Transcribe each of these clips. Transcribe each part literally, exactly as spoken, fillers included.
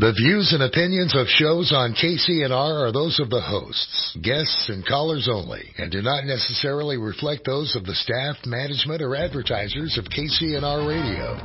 The views and opinions of shows on K C N R are those of the hosts, guests, and callers only, and do not necessarily reflect those of the staff, management, or advertisers of K C N R Radio.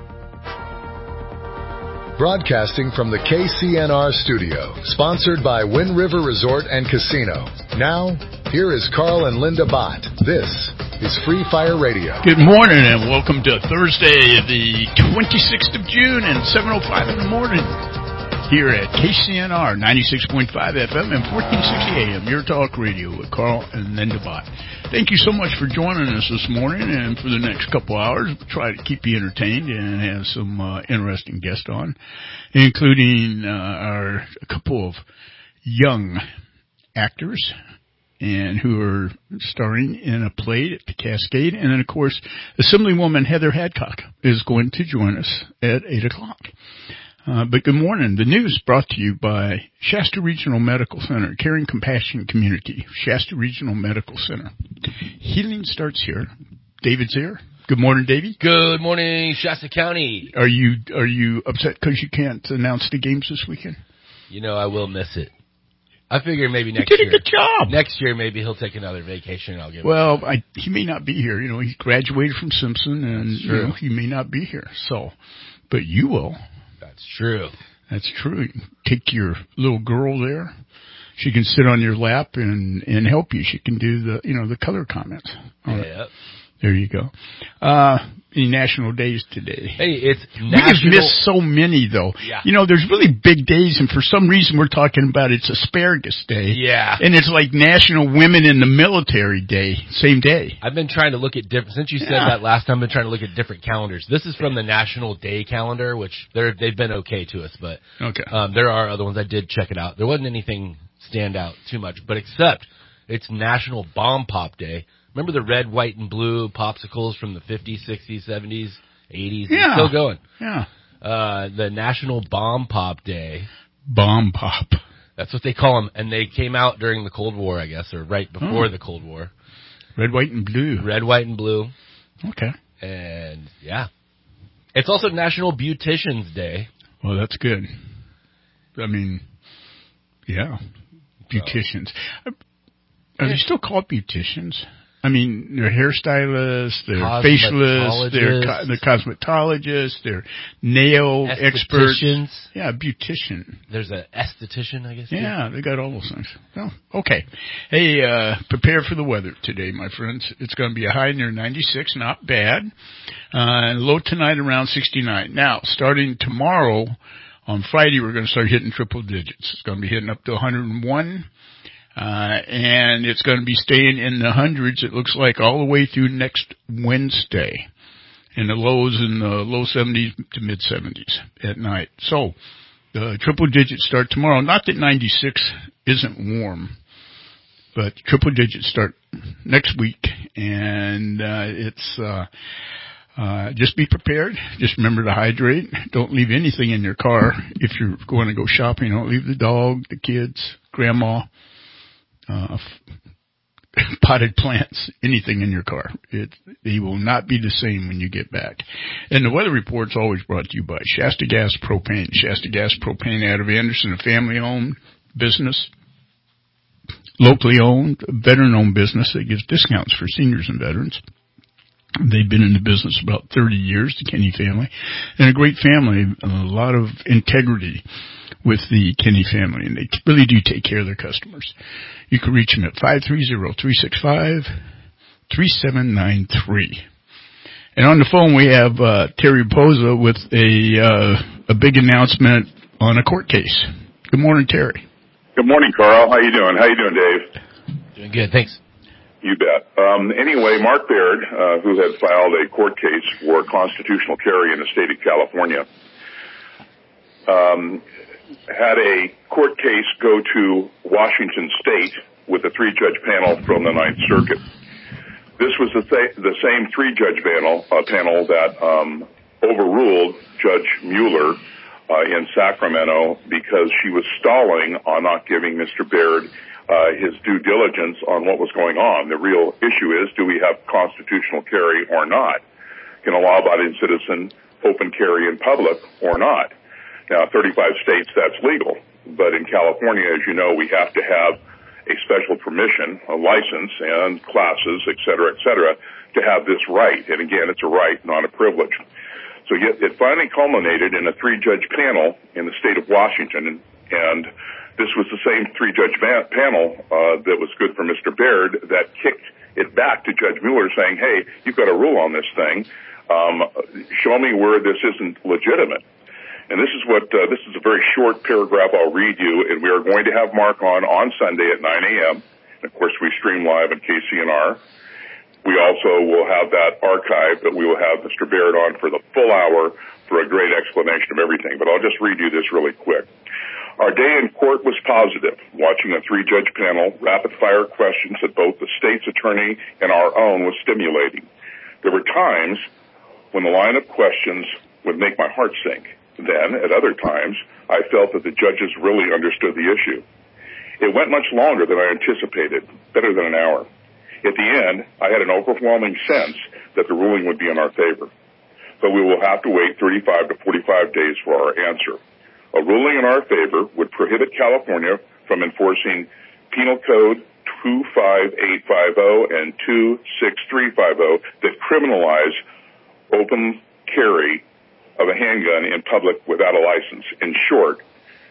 Broadcasting from the K C N R studio, sponsored by Wind River Resort and Casino. Now, here is Carl and Linda Bott. This is Free Fire Radio. Good morning and welcome to Thursday, the twenty-sixth of June and seven oh five in the morning. Here at K C N R ninety-six point five F M and fourteen sixty A M, your talk radio with Carl and Linda Bott. Thank you so much for joining us this morning, and for the next couple hours, we'll try to keep you entertained and have some uh, interesting guests on, including uh, our a couple of young actors and who are starring in a play at the Cascade. And then, of course, Assemblywoman Heather Hadcock is going to join us at eight o'clock. Uh, but good morning. The news brought to you by Shasta Regional Medical Center, Caring Compassion Community, Shasta Regional Medical Center. Healing starts here. David's here. Good morning, Davey. Good morning, Shasta County. Are you are you upset because you can't announce the games this weekend? You know, I will miss it. I figure maybe next you did year. a good job. Next year, maybe he'll take another vacation and I'll give him Well, I, he may not be here. You know, he graduated from Simpson, and you know, he may not be here. So, but you will. That's true. That's true. You can take your little girl there. She can sit on your lap and, and help you. She can do the, you know, the color comments. Yeah. Right. There you go. Uh, any national days today? Hey, it's We national. have missed so many, though. Yeah. You know, there's really big days, and for some reason we're talking about it's Asparagus Day. Yeah. And it's like National Women in the Military Day, same day. I've been trying to look at different, since you said Yeah. that last time, I've been trying to look at different calendars. This is from the National Day calendar, which they're, they've been okay to us, but Okay. um, there are other ones. I did check it out. There wasn't anything stand out too much, but except it's National Bomb Pop Day. Remember the red, white, and blue popsicles from the fifties, sixties, seventies, eighties? Yeah. They're still going. Yeah. Uh, the National Bomb Pop Day. Bomb Pop. That's what they call them. And they came out during the Cold War, I guess, or right before Oh. the Cold War. Red, white, and blue. Red, white, and blue. Okay. And, yeah. It's also National Beautician's Day. Well, that's good. I mean, yeah. Beauticians. Are, are they still called beauticians? I mean, they're hairstylists, they're facialists, they're co- they're cosmetologists, they're nail experts. Yeah, beautician. There's an esthetician, I guess. Yeah, too. They got all those things. Oh, okay. Hey, uh, prepare for the weather today, my friends. It's going to be a high near ninety-six, not bad. Uh, and low tonight around sixty-nine. Now, starting tomorrow, on Friday, we're going to start hitting triple digits. It's going to be hitting up to one hundred one. Uh, and it's going to be staying in the hundreds, it looks like, all the way through next Wednesday. And the lows in the low seventies to mid seventies at night. So, the triple digits start tomorrow. Not that ninety-six isn't warm, but triple digits start next week. And, uh, it's, uh, uh, just be prepared. Just remember to hydrate. Don't leave anything in your car. If you're going to go shopping, don't leave the dog, the kids, grandma. Uh, potted plants, anything in your car. It, they will not be the same when you get back. And the weather report's always brought to you by Shasta Gas Propane. Shasta Gas Propane out of Anderson, a family-owned business, locally owned, veteran-owned business that gives discounts for seniors and veterans. They've been in the business about thirty years, the Kenny family, and a great family, a lot of integrity with the Kenny family, and they really do take care of their customers. You can reach them at five three zero, three six five, three seven nine three. And on the phone we have uh, Terry Poza with a uh, a big announcement on a court case. Good morning, Terry. Good morning, Carl. How you doing? How you doing, Dave? Doing good, thanks. You bet. Um, anyway, Mark Baird, uh, who had filed a court case for constitutional carry in the state of California, um, had a court case go to Washington State with a three-judge panel from the Ninth Circuit. This was the, th- the same three-judge panel, uh, panel that um, overruled Judge Mueller uh, in Sacramento because she was stalling on not giving Mister Baird uh, his due diligence on what was going on. The real issue is, do we have constitutional carry or not? Can a law-abiding citizen open carry in public or not? Now, thirty-five states, that's legal. But in California, as you know, we have to have a special permission, a license, and classes, et cetera, et cetera, to have this right. And again, it's a right, not a privilege. So yet it finally culminated in a three-judge panel in the state of Washington, and, and this was the same three-judge va- panel uh, that was good for Mister Baird that kicked it back to Judge Mueller saying, hey, you've got to rule on this thing. Um, show me where this isn't legitimate. And this is what, uh, this is a very short paragraph I'll read you, and we are going to have Mark on on Sunday at nine a.m. Of course, we stream live on K C N R. We also will have that archived, but we will have Mister Baird on for the full hour for a great explanation of everything. But I'll just read you this really quick. Our day in court was positive, watching a three-judge panel, rapid-fire questions that both the state's attorney and our own was stimulating. There were times when the line of questions would make my heart sink. Then, at other times, I felt that the judges really understood the issue. It went much longer than I anticipated, better than an hour. At the end, I had an overwhelming sense that the ruling would be in our favor. But we will have to wait thirty-five to forty-five days for our answer. A ruling in our favor would prohibit California from enforcing Penal Code two five eight five zero and two six three five zero that criminalize open carry of a handgun in public without a license. In short,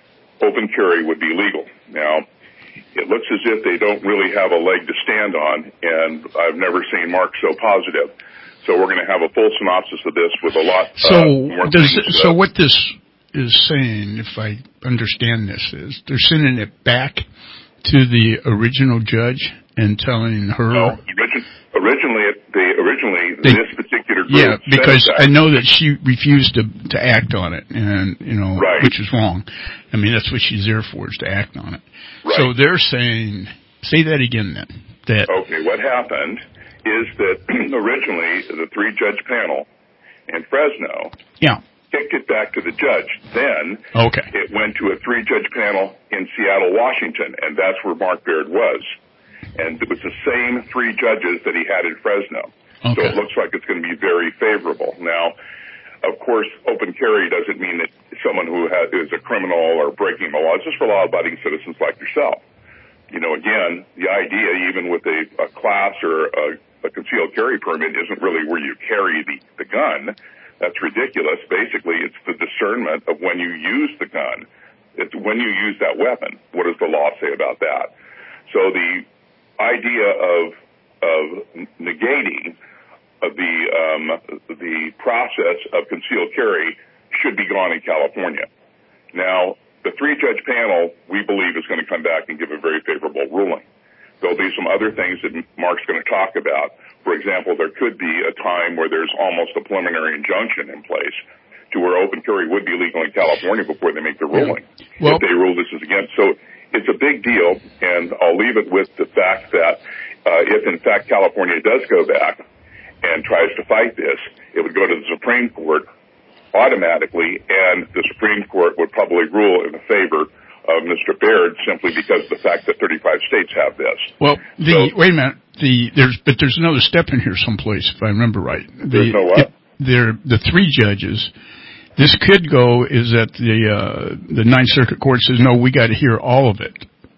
open carry would be legal. Now, it looks as if they don't really have a leg to stand on, and I've never seen Mark so positive. So we're going to have a full synopsis of this with a lot so uh, more does things, it, So uh, what this is saying, if I understand this, is they're sending it back to the original judge and telling her... No, origin, originally, the, originally they, this particular group... Yeah, because that. I know that she refused to, to act on it, and you know, right. which is wrong. I mean, that's what she's there for, is to act on it. Right. So they're saying... Say that again, then. That, okay, what happened is that originally the three-judge panel in Fresno... Yeah. kicked it back to the judge. Then okay. it went to a three-judge panel in Seattle, Washington, and that's where Mark Baird was. And it was the same three judges that he had in Fresno. Okay. So it looks like it's going to be very favorable. Now, of course, open carry doesn't mean that someone who has, is a criminal or breaking the law. It's just for law-abiding citizens like yourself. You know, again, the idea, even with a, a class or a, a concealed carry permit, isn't really where you carry the, the gun. That's ridiculous. Basically, it's the discernment of when you use the gun. It's when you use that weapon. What does the law say about that? So the idea of of negating of the um, the process of concealed carry should be gone in California. Now, the three-judge panel, we believe, is going to come back and give a very favorable ruling. There'll be some other things that Mark's going to talk about. For example, there could be a time where there's almost a preliminary injunction in place to where open carry would be legal in California before they make the ruling. Well, if they rule this is against. So it's a big deal, and I'll leave it with the fact that uh, if, in fact, California does go back and tries to fight this, it would go to the Supreme Court automatically, and the Supreme Court would probably rule in favor of Mister Baird simply because of the fact that thirty-five states have this. Well, the, so, wait a minute. The there's but there's another step in here someplace, if I remember right. The, there's no what? It, there, the three judges. This could go is that the uh, the Ninth Circuit Court says no, we got to hear all of it.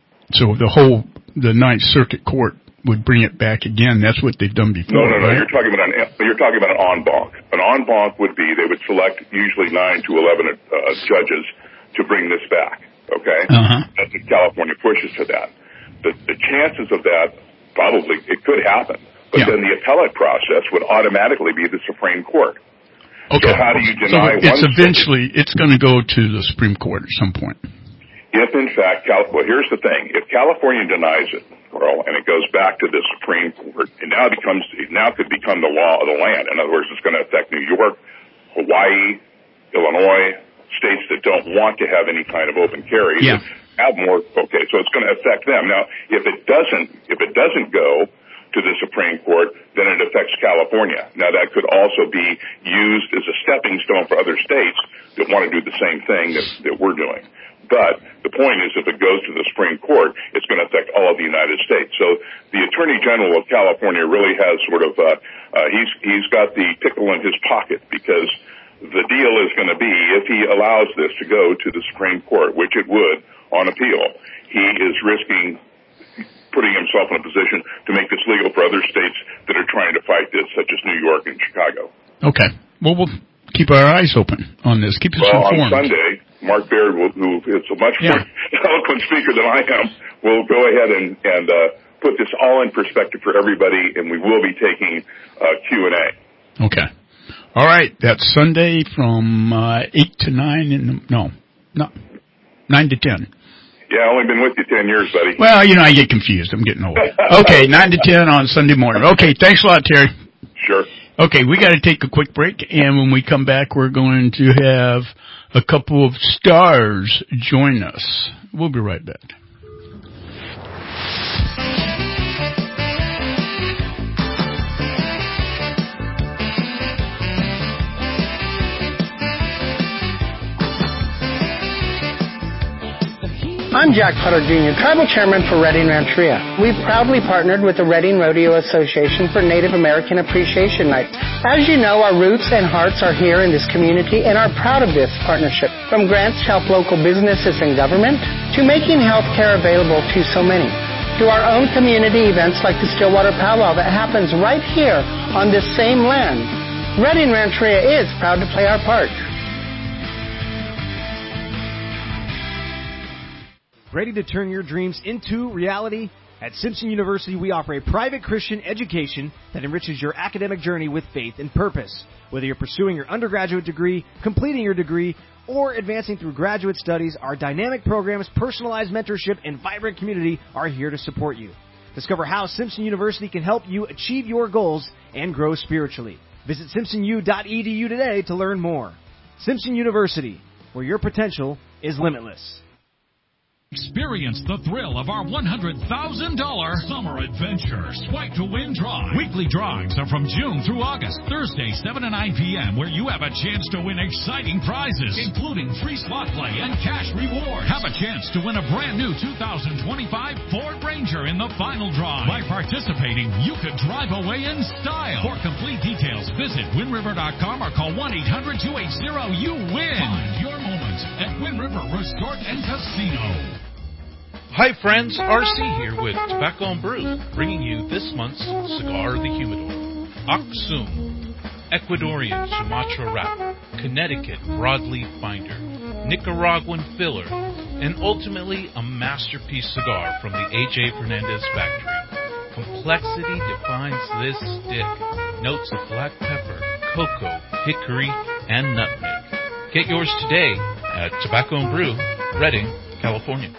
So the whole the Ninth Circuit Court would bring it back again. That's what they've done before. No, no, no. Right? You're talking about an you're talking about an en banc. An en banc would be they would select usually nine to eleven uh, judges to bring this back. Okay, uh-huh. That's if California pushes to that. The, the chances of that probably it could happen, but yeah. then the appellate process would automatically be the Supreme Court. Okay. So how do you deny so it's one eventually state? It's going to go to the Supreme Court at some point. If in fact, Cal- well, here's the thing: if California denies it, Carl, and it goes back to the Supreme Court, it now becomes it now could become the law of the land. In other words, it's going to affect New York, Hawaii, Illinois. States that don't want to have any kind of open carry yeah. have more. Okay, so it's going to affect them. Now, if it doesn't, if it doesn't go to the Supreme Court, then it affects California. Now, that could also be used as a stepping stone for other states that want to do the same thing that, that we're doing. But the point is, if it goes to the Supreme Court, it's going to affect all of the United States. So the Attorney General of California really has sort of uh, uh, he's he's got the pickle in his pocket because the deal is going to be, if he allows this to go to the Supreme Court, which it would on appeal, he is risking putting himself in a position to make this legal for other states that are trying to fight this, such as New York and Chicago. Okay. Well, we'll keep our eyes open on this. Keep us well, informed. On Sunday, Mark Baird, will, who is a much yeah. more eloquent speaker than I am, will go ahead and, and uh, put this all in perspective for everybody, and we will be taking uh, Q and A. Okay. All right. That's Sunday from uh, eight to nine in the, no, no, nine to ten. Yeah, I've only been with you ten years, buddy. Well, you know, I get confused. I'm getting old. Okay, nine to ten on Sunday morning. Okay, thanks a lot, Terry. Sure. Okay, we got to take a quick break, and when we come back, we're going to have a couple of stars join us. We'll be right back. I'm Jack Potter Junior, Tribal Chairman for Redding Rancheria. We've proudly partnered with the Redding Rodeo Association for Native American Appreciation Night. As you know, our roots and hearts are here in this community and are proud of this partnership. From grants to help local businesses and government, to making health care available to so many, to our own community events like the Stillwater Powwow that happens right here on this same land. Redding Rancheria is proud to play our part. Ready to turn your dreams into reality? At Simpson University, we offer a private Christian education that enriches your academic journey with faith and purpose. Whether you're pursuing your undergraduate degree, completing your degree, or advancing through graduate studies, our dynamic programs, personalized mentorship, and vibrant community are here to support you. Discover how Simpson University can help you achieve your goals and grow spiritually. Visit simpson u dot e d u today to learn more. Simpson University, where your potential is limitless. Experience the thrill of our one hundred thousand dollars Summer Adventure Swipe to Win Drive. Weekly drawings are from June through August, Thursday, seven to nine p.m., where you have a chance to win exciting prizes, including free slot play and cash rewards. Have a chance to win a brand new two thousand twenty-five Ford Ranger in the final drawing. By participating, you could drive away in style. For complete details, visit win river dot com or call one eight hundred two eight zero you win. Find your moment at Wind River Resort and Casino. Hi friends, R C here with Tobacco and Brew, bringing you this month's Cigar of the Humidor. Aksum, Ecuadorian Sumatra wrapper, Connecticut broadleaf binder, Nicaraguan filler, and ultimately a masterpiece cigar from the A J Fernandez factory. Complexity defines this stick. Notes of black pepper, cocoa, hickory, and nutmeg. Get yours today at Tobacco and Brew, Redding, California.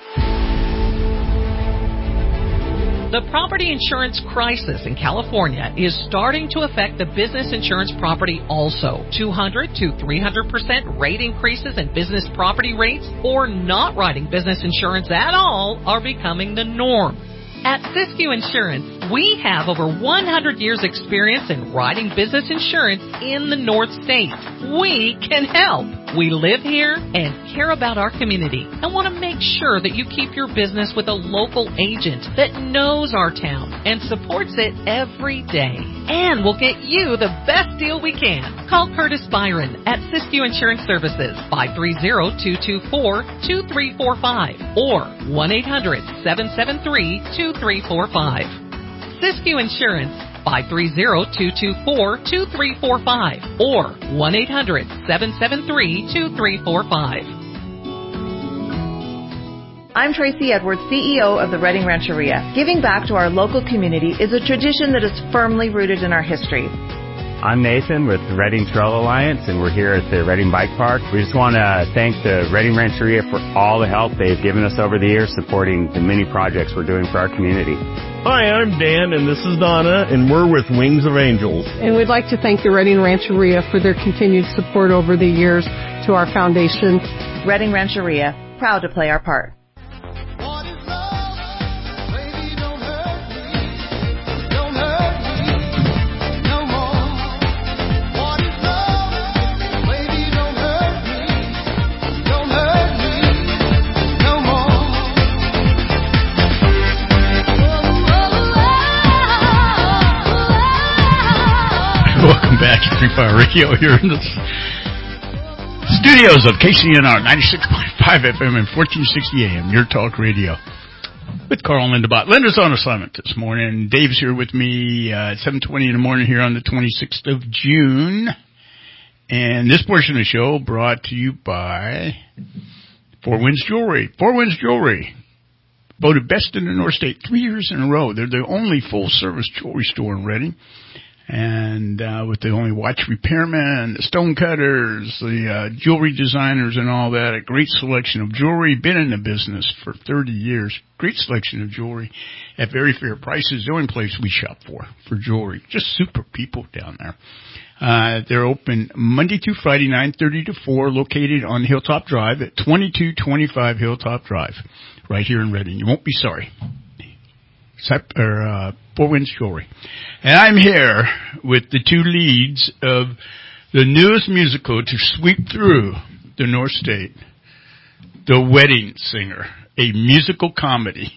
The property insurance crisis in California is starting to affect the business insurance property also. two hundred to three hundred percent rate increases in business property rates or not writing business insurance at all are becoming the norm. At Siskiyou Insurance, we have over one hundred years experience in writing business insurance in the North States. We can help. We live here and care about our community and want to make sure that you keep your business with a local agent that knows our town and supports it every day. And we'll get you the best deal we can. Call Curtis Byron at Siskiyou Insurance Services, five three zero, two two four, two three four five or one eight hundred, seven seven three, two three four five. Siskiyou Insurance, five three zero, two two four, two three four five or one eight hundred, seven seven three, two three four five. I'm Tracy Edwards, C E O of the Redding Rancheria. Giving back to our local community is a tradition that is firmly rooted in our history. I'm Nathan with the Redding Trail Alliance, and we're here at the Redding Bike Park. We just want to thank the Redding Rancheria for all the help they've given us over the years supporting the many projects we're doing for our community. Hi, I'm Dan, and this is Donna, and we're with Wings of Angels. And we'd like to thank the Redding Rancheria for their continued support over the years to our foundation. Redding Rancheria, proud to play our part. Welcome back to Free Fire Radio here in this Studios of K C N R, ninety-six point five F M and fourteen sixty A M, Your Talk Radio. With Carl and Linda Bott. Linda's on assignment this morning. Dave's here with me uh, at seven twenty in the morning here on the twenty-sixth of June. And this portion of the show brought to you by Four Winds Jewelry. Four Winds Jewelry, voted best in the North State three years in a row. They're the only full-service jewelry store in Reading. And uh, with the only watch repairmen, the stone cutters, the uh, jewelry designers and all that, a great selection of jewelry. Been in the business for thirty years. Great selection of jewelry at very fair prices. The only place we shop for, for jewelry. Just super people down there. Uh, they're open Monday through Friday, nine thirty to four, located on Hilltop Drive at twenty-two twenty-five Hilltop Drive, right here in Reading. You won't be sorry. Except, or, uh, Four Winds Jewelry. And I'm here with the two leads of the newest musical to sweep through the North State, The Wedding Singer, a musical comedy.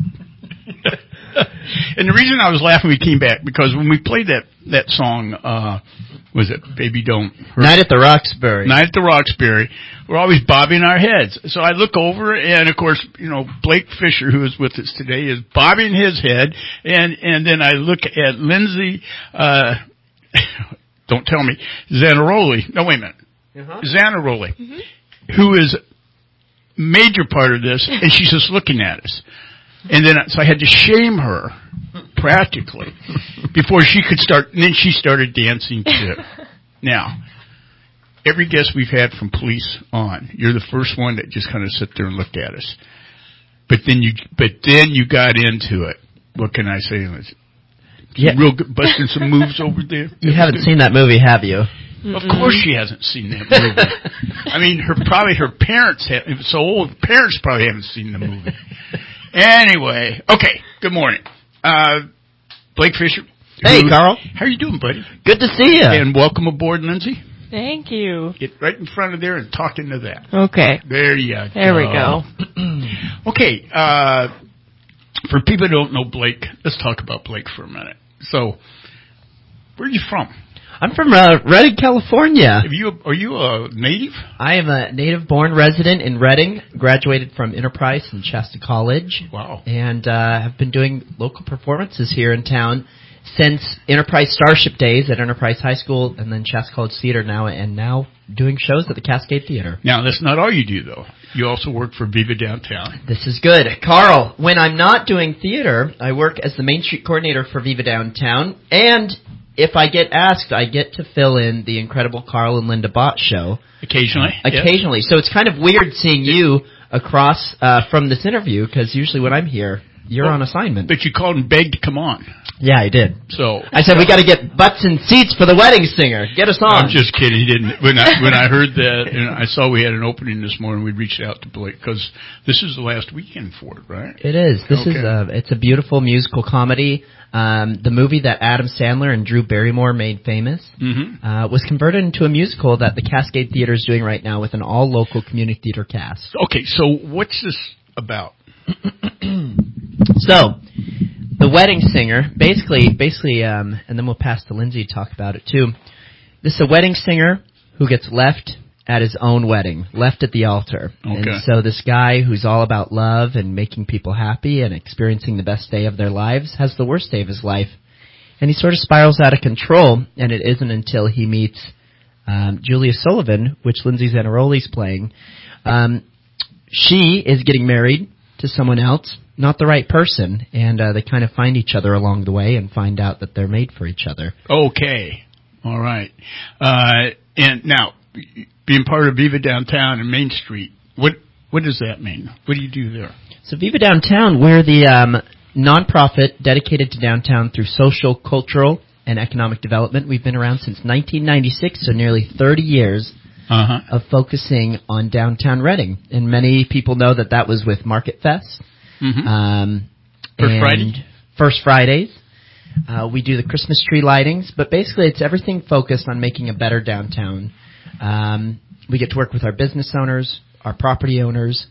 And the reason I was laughing when we came back, because when we played that, that song, uh, was it Baby Don't Hurt? Night at the Roxbury. Night at the Roxbury. We're always bobbing our heads. So I look over, and of course, you know, Blake Fisher, who is with us today, is bobbing his head, and, and then I look at Lindsay, uh, don't tell me, Zanaroli. No, wait a minute. Uh-huh. Zanaroli, mm-hmm. who is major part of this, and she's just looking at us. And then, so I had to shame her, practically, before she could start, and then she started dancing too. Now, every guest we've had from police on, you're the first one that just kind of sit there and looked at us. But then you, but then you got into it. What can I say? Yeah. Real good, busting some moves over there. You haven't seen that movie, have you? Of course she hasn't seen that movie. I mean, her, probably her parents have, so old, parents probably haven't seen the movie. Anyway, okay, good morning. Uh, Blake Fisher. Hey, who, Carl. How are you doing, buddy? Good to see you. And welcome aboard, Lindsay. Thank you. Get right in front of there and talk into that. Okay. There you go. There we go. Okay, uh, for people who don't know Blake, let's talk about Blake for a minute. So, where are you from? I'm from uh, Redding, California. Have you, are you a native? I am a native-born resident in Redding, graduated from Enterprise and Shasta College. Wow. And uh, have been doing local performances here in town since Enterprise Starship days at Enterprise High School and then Shasta College Theater now, and now doing shows at the Cascade Theater. Now, that's not all you do, though. You also work for Viva Downtown. This is good. Carl, when I'm not doing theater, I work as the Main Street coordinator for Viva Downtown, and if I get asked, I get to fill in the incredible Carl and Linda Bott show. Occasionally. Occasionally. Yes. So it's kind of weird seeing you across uh, from this interview, because usually when I'm here, you're well, on assignment. But you called and begged to come on. Yeah, I did. So I said, we got to get butts and seats for the wedding singer. Get us on. I'm just kidding. He didn't. When I, when I heard that, and I saw we had an opening this morning, we reached out to Blake, because this is the last weekend for it, right? It is. This okay. is a, it's a beautiful musical comedy. Um, the movie that Adam Sandler and Drew Barrymore made famous mm-hmm. uh, was converted into a musical that the Cascade Theater is doing right now with an all-local community theater cast. Okay, so what's this about? So, The Wedding Singer, basically, basically, um, and then we'll pass to Lindsay to talk about it too. This is a wedding singer who gets left at his own wedding, left at the altar. Okay. And so this guy who's all about love and making people happy and experiencing the best day of their lives has the worst day of his life. And he sort of spirals out of control, and it isn't until he meets um, Julia Sullivan, which Lindsay Zanaroli's playing. Um, she is getting married to someone else, not the right person, and uh, they kind of find each other along the way and find out that they're made for each other. Okay. All right. Uh, and now, being part of Viva Downtown and Main Street, what what does that mean? What do you do there? So Viva Downtown, we're the um, nonprofit dedicated to downtown through social, cultural, and economic development. We've been around since nineteen ninety-six, so nearly thirty years uh-huh. of focusing on downtown Reading. And many people know that that was with Market Fest. Mm-hmm. Um, First and Friday? First Fridays. Uh, we do the Christmas tree lightings, but basically it's everything focused on making a better downtown. Um, we get to work with our business owners, our property owners,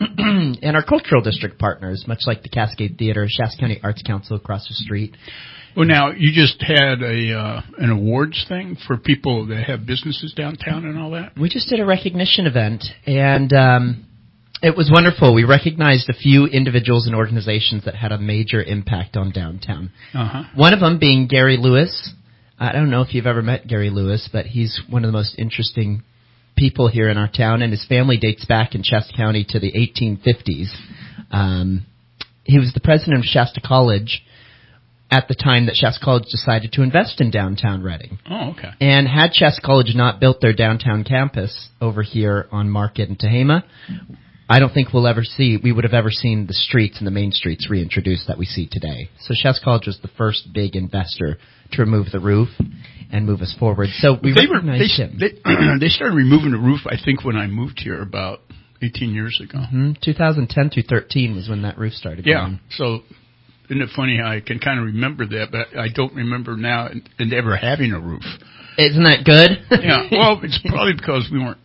mm-hmm. and our cultural district partners, much like the Cascade Theater, Shasta County Arts Council across the street. Well, now, you just had a uh, an awards thing for people that have businesses downtown and all that? We just did a recognition event, and um, it was wonderful. We recognized a few individuals and organizations that had a major impact on downtown. Uh-huh. One of them being Gary Lewis. I don't know if you've ever met Gary Lewis, but he's one of the most interesting people here in our town, and his family dates back in Shasta County to the eighteen fifties. Um, he was the president of Shasta College at the time that Shasta College decided to invest in downtown Reading. Oh, okay. And had Shasta College not built their downtown campus over here on Market and Tehama, I don't think we'll ever see, we would have ever seen the streets and the main streets reintroduced that we see today. So Shasta College was the first big investor to remove the roof and move us forward. So we they recognized were, they, him. They, they started removing the roof, I think, when I moved here about eighteen years ago. Mm-hmm. twenty ten through thirteen was when that roof started Yeah, going. so isn't it funny how I can kind of remember that, but I don't remember now and, and ever having a roof. Isn't that good? Yeah, well, it's probably because we weren't.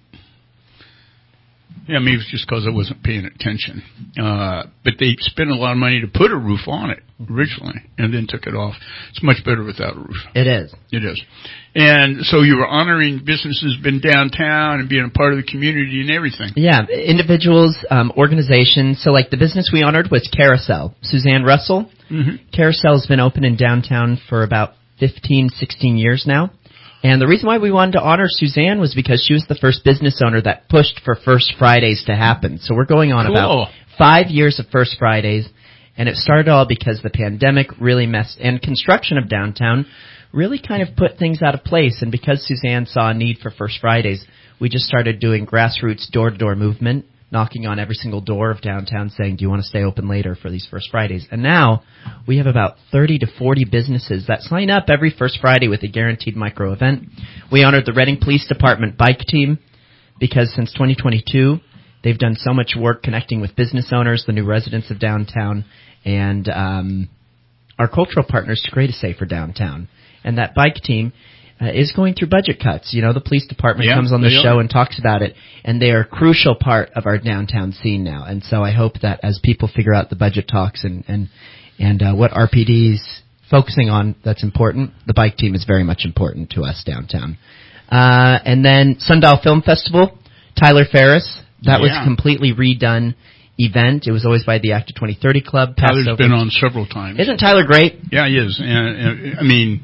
Yeah, maybe it's just because I wasn't paying attention. Uh, but they spent a lot of money to put a roof on it originally and then took it off. It's much better without a roof. It is. It is. And so you were honoring businesses been downtown and being a part of the community and everything. Yeah, individuals, um, organizations. So like the business we honored was Carousel. Suzanne Russell. Mm-hmm. Carousel's been open in downtown for about fifteen, sixteen years now. And the reason why we wanted to honor Suzanne was because she was the first business owner that pushed for First Fridays to happen. So we're going on Cool. about five years of First Fridays, and it started all because the pandemic really messed, and construction of downtown really kind of put things out of place. And because Suzanne saw a need for First Fridays, we just started doing grassroots door-to-door movement, knocking on every single door of downtown saying, do you want to stay open later for these First Fridays? And now we have about thirty to forty businesses that sign up every First Friday with a guaranteed micro event. We honored the Reading Police Department bike team because since twenty twenty-two, they've done so much work connecting with business owners, the new residents of downtown, and um, our cultural partners to create a safer downtown. And that bike team Uh, is going through budget cuts. You know, the police department Yeah, comes on the they show are. and talks about it, and they are a crucial part of our downtown scene now. And so I hope that as people figure out the budget talks and and and uh, what R P D's focusing on that's important, the bike team is very much important to us downtown. Uh, and then Sundial Film Festival, Tyler Ferris, that was Yeah. a completely redone event. It was always by the Active twenty thirty Club. Tyler's Passover. been on several times. Isn't Tyler great? Yeah, he is. And, and I mean,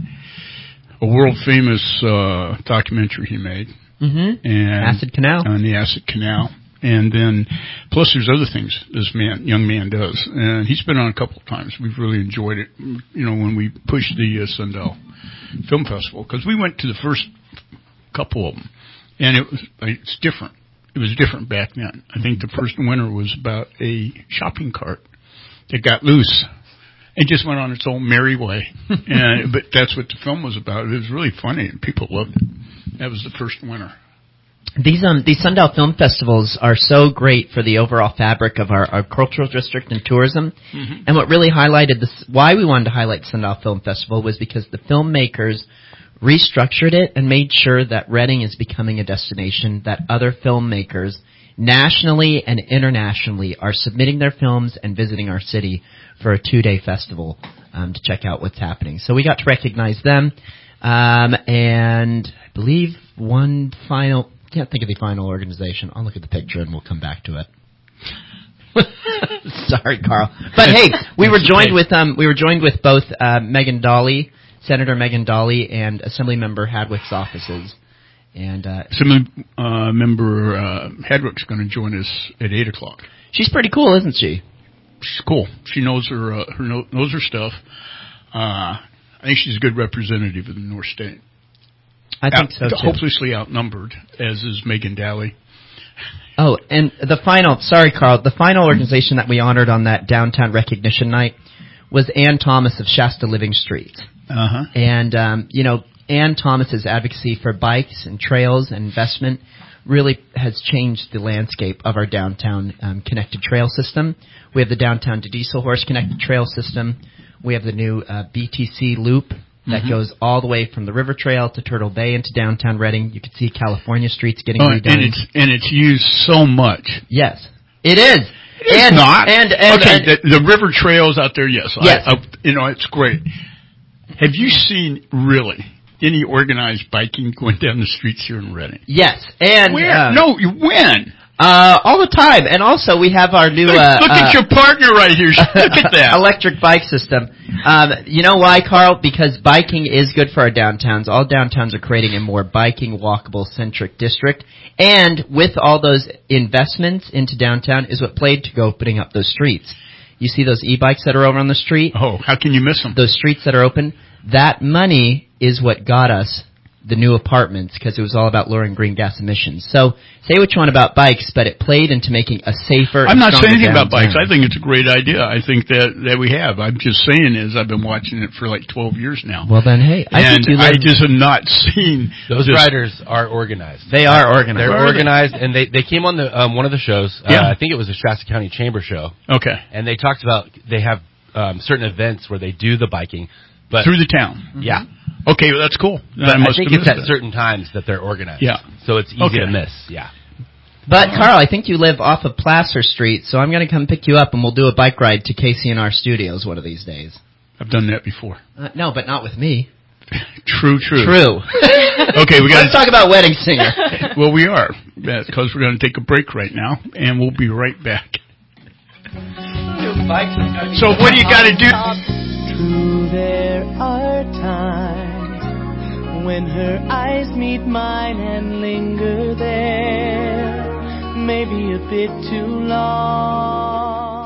a world-famous uh, documentary he made. Mm-hmm. And Acid Canal. On the Acid Canal. And then, plus there's other things this man, young man does. And he's been on a couple of times. We've really enjoyed it, you know, when we pushed the uh, Sundial Film Festival. Because we went to the first couple of them. And it was, it's different. It was different back then. I think the first winner was about a shopping cart that got loose. It just went on its own merry way. and, but that's what the film was about. It was really funny, and people loved it. That was the first winner. These um these Sundial Film Festivals are so great for the overall fabric of our, our cultural district and tourism. Mm-hmm. And what really highlighted this, why we wanted to highlight the Sundial Film Festival was because the filmmakers restructured it and made sure that Reading is becoming a destination that other filmmakers nationally and internationally are submitting their films and visiting our city for a two-day festival um, to check out what's happening. So we got to recognize them, um, and I believe one final, can't think of the final organization. I'll look at the picture and we'll come back to it. Sorry, Carl. But hey, we were joined with um, we were joined with both uh, Megan Dolly, Senator Megan Dolly, and Assemblymember Hadwick's offices. And uh, Assembly uh, member uh, Hedrick's going to join us at eight o'clock. She's pretty cool, isn't she? She's cool. She knows her uh, her know, knows her stuff. Uh, I think she's a good representative of the North State. I think Out, so too. Hopelessly outnumbered, as is Megan Daly. Oh, and the final, sorry, Carl, the final organization that we honored on that downtown recognition night was Ann Thomas of Shasta Living Streets. Uh-huh. And, um, you know, Ann Thomas's advocacy for bikes and trails and investment really has changed the landscape of our downtown um, connected trail system. We have the downtown to Diesel Horse connected trail system. We have the new uh, B T C loop that Mhm. goes all the way from the River Trail to Turtle Bay into downtown Reading. You can see California streets getting Oh, redone. and it's and it's used so much. Yes, it is. It's and, not. And, and, okay, and, the, the river trails out there, yes. Yes. I, I, you know, it's great. Have you seen, really, any organized biking going down the streets here in Reading? Yes. And Where? Uh, no, you when? Uh, all the time. And also we have our new, uh, Look at uh, your partner right here. Look at that. electric bike system. Um, you know why, Carl? Because biking is good for our downtowns. All downtowns are creating a more biking, walkable centric district. And with all those investments into downtown is what played to go opening up those streets. You see those e-bikes that are over on the street? Oh, how can you miss them? Those streets that are open. That money is what got us the new apartments, because it was all about lowering green gas emissions. So, say what you want about bikes, but it played into making a safer. I'm not saying anything downtown. about bikes. I think it's a great idea. I think that that we have. I'm just saying is I've been watching it for like twelve years now. Well, then, hey, I and think you I just have not seen those just, riders are organized. They are organized. They're Where organized, and they they came on the um, one of the shows. Yeah. Uh, I think it was the Shasta County Chamber show. Okay. And they talked about they have um, certain events where they do the biking, but through the town. Mm-hmm. Yeah. Okay, well, that's cool. But I, I must think have it's at that. certain times that they're organized. Yeah. So it's easy Okay. to miss. Yeah. But, Carl, I think you live off of Placer Street, so I'm going to come pick you up and we'll do a bike ride to K C N R Studios one of these days. I've done that before. Uh, no, but not with me. True, true. True. Okay, we got Let's talk about Wedding Singer. Well, we are, because we're going to take a break right now, and we'll be right back. So what do you got to do? True, there are times when her eyes meet mine and linger there, maybe a bit too long.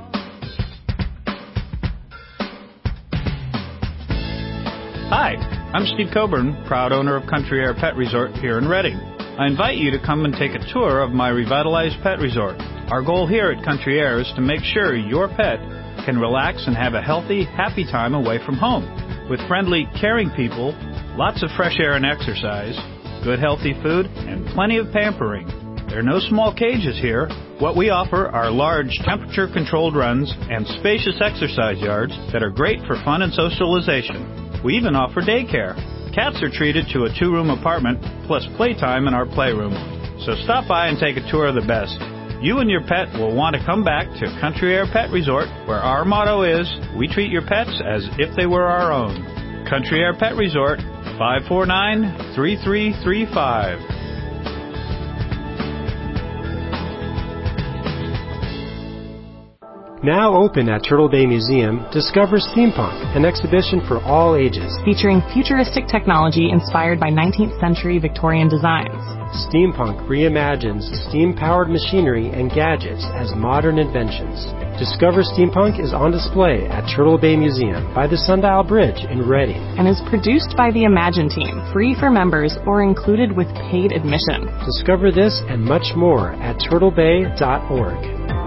Hi, I'm Steve Coburn, proud owner of Country Air Pet Resort here in Reading. I invite you to come and take a tour of my revitalized pet resort. Our goal here at Country Air is to make sure your pet can relax and have a healthy, happy time away from home. With friendly, caring people, lots of fresh air and exercise, good healthy food, and plenty of pampering. There are no small cages here. What we offer are large temperature-controlled runs and spacious exercise yards that are great for fun and socialization. We even offer daycare. Cats are treated to a two-room apartment plus playtime in our playroom. So stop by and take a tour of the best. You and your pet will want to come back to Country Air Pet Resort, where our motto is, we treat your pets as if they were our own. Country Air Pet Resort, five four nine, three three three five. Now open at Turtle Bay Museum, discover Steampunk, an exhibition for all ages. Featuring futuristic technology inspired by nineteenth century Victorian designs. Steampunk reimagines steam-powered machinery and gadgets as modern inventions. Discover Steampunk is on display at Turtle Bay Museum by the Sundial Bridge in Reading. And is produced by the Imagine team, free for members or included with paid admission. Discover this and much more at turtle bay dot org.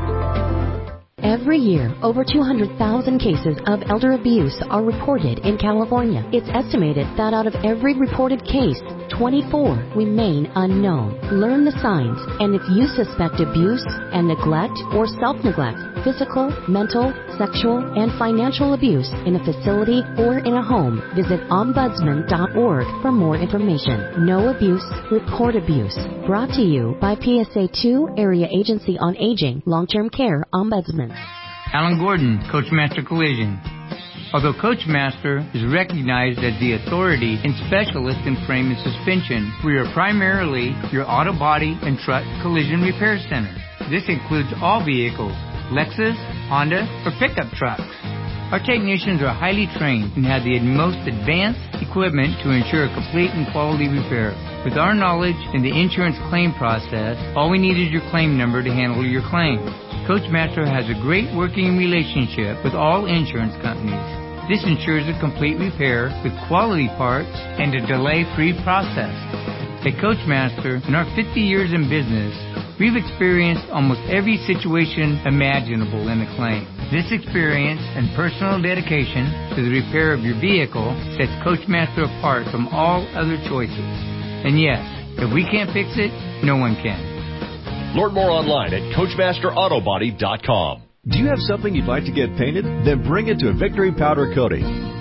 Every year, over two hundred thousand cases of elder abuse are reported in California. It's estimated that out of every reported case, twenty-four remain unknown. Learn the signs, and if you suspect abuse and neglect or self-neglect, physical, mental, sexual, and financial abuse in a facility or in a home, visit ombudsman dot org for more information. No abuse, report abuse. Brought to you by P S A two Area Agency on Aging, Long-Term Care Ombudsman. Alan Gordon, Coachmaster Collision. Although Coachmaster is recognized as the authority and specialist in frame and suspension, we are primarily your auto body and truck collision repair center. This includes all vehicles, Lexus, Honda, or pickup trucks. Our technicians are highly trained and have the most advanced equipment to ensure a complete and quality repair. With our knowledge in the insurance claim process, all we need is your claim number to handle your claim. Coachmaster has a great working relationship with all insurance companies. This ensures a complete repair with quality parts and a delay-free process. At Coachmaster, in our fifty years in business, we've experienced almost every situation imaginable in a claim. This experience and personal dedication to the repair of your vehicle sets Coachmaster apart from all other choices. And yes, if we can't fix it, no one can. Learn more online at coachmaster auto body dot com. Do you have something you'd like to get painted? Then bring it to Victory Powder Coating.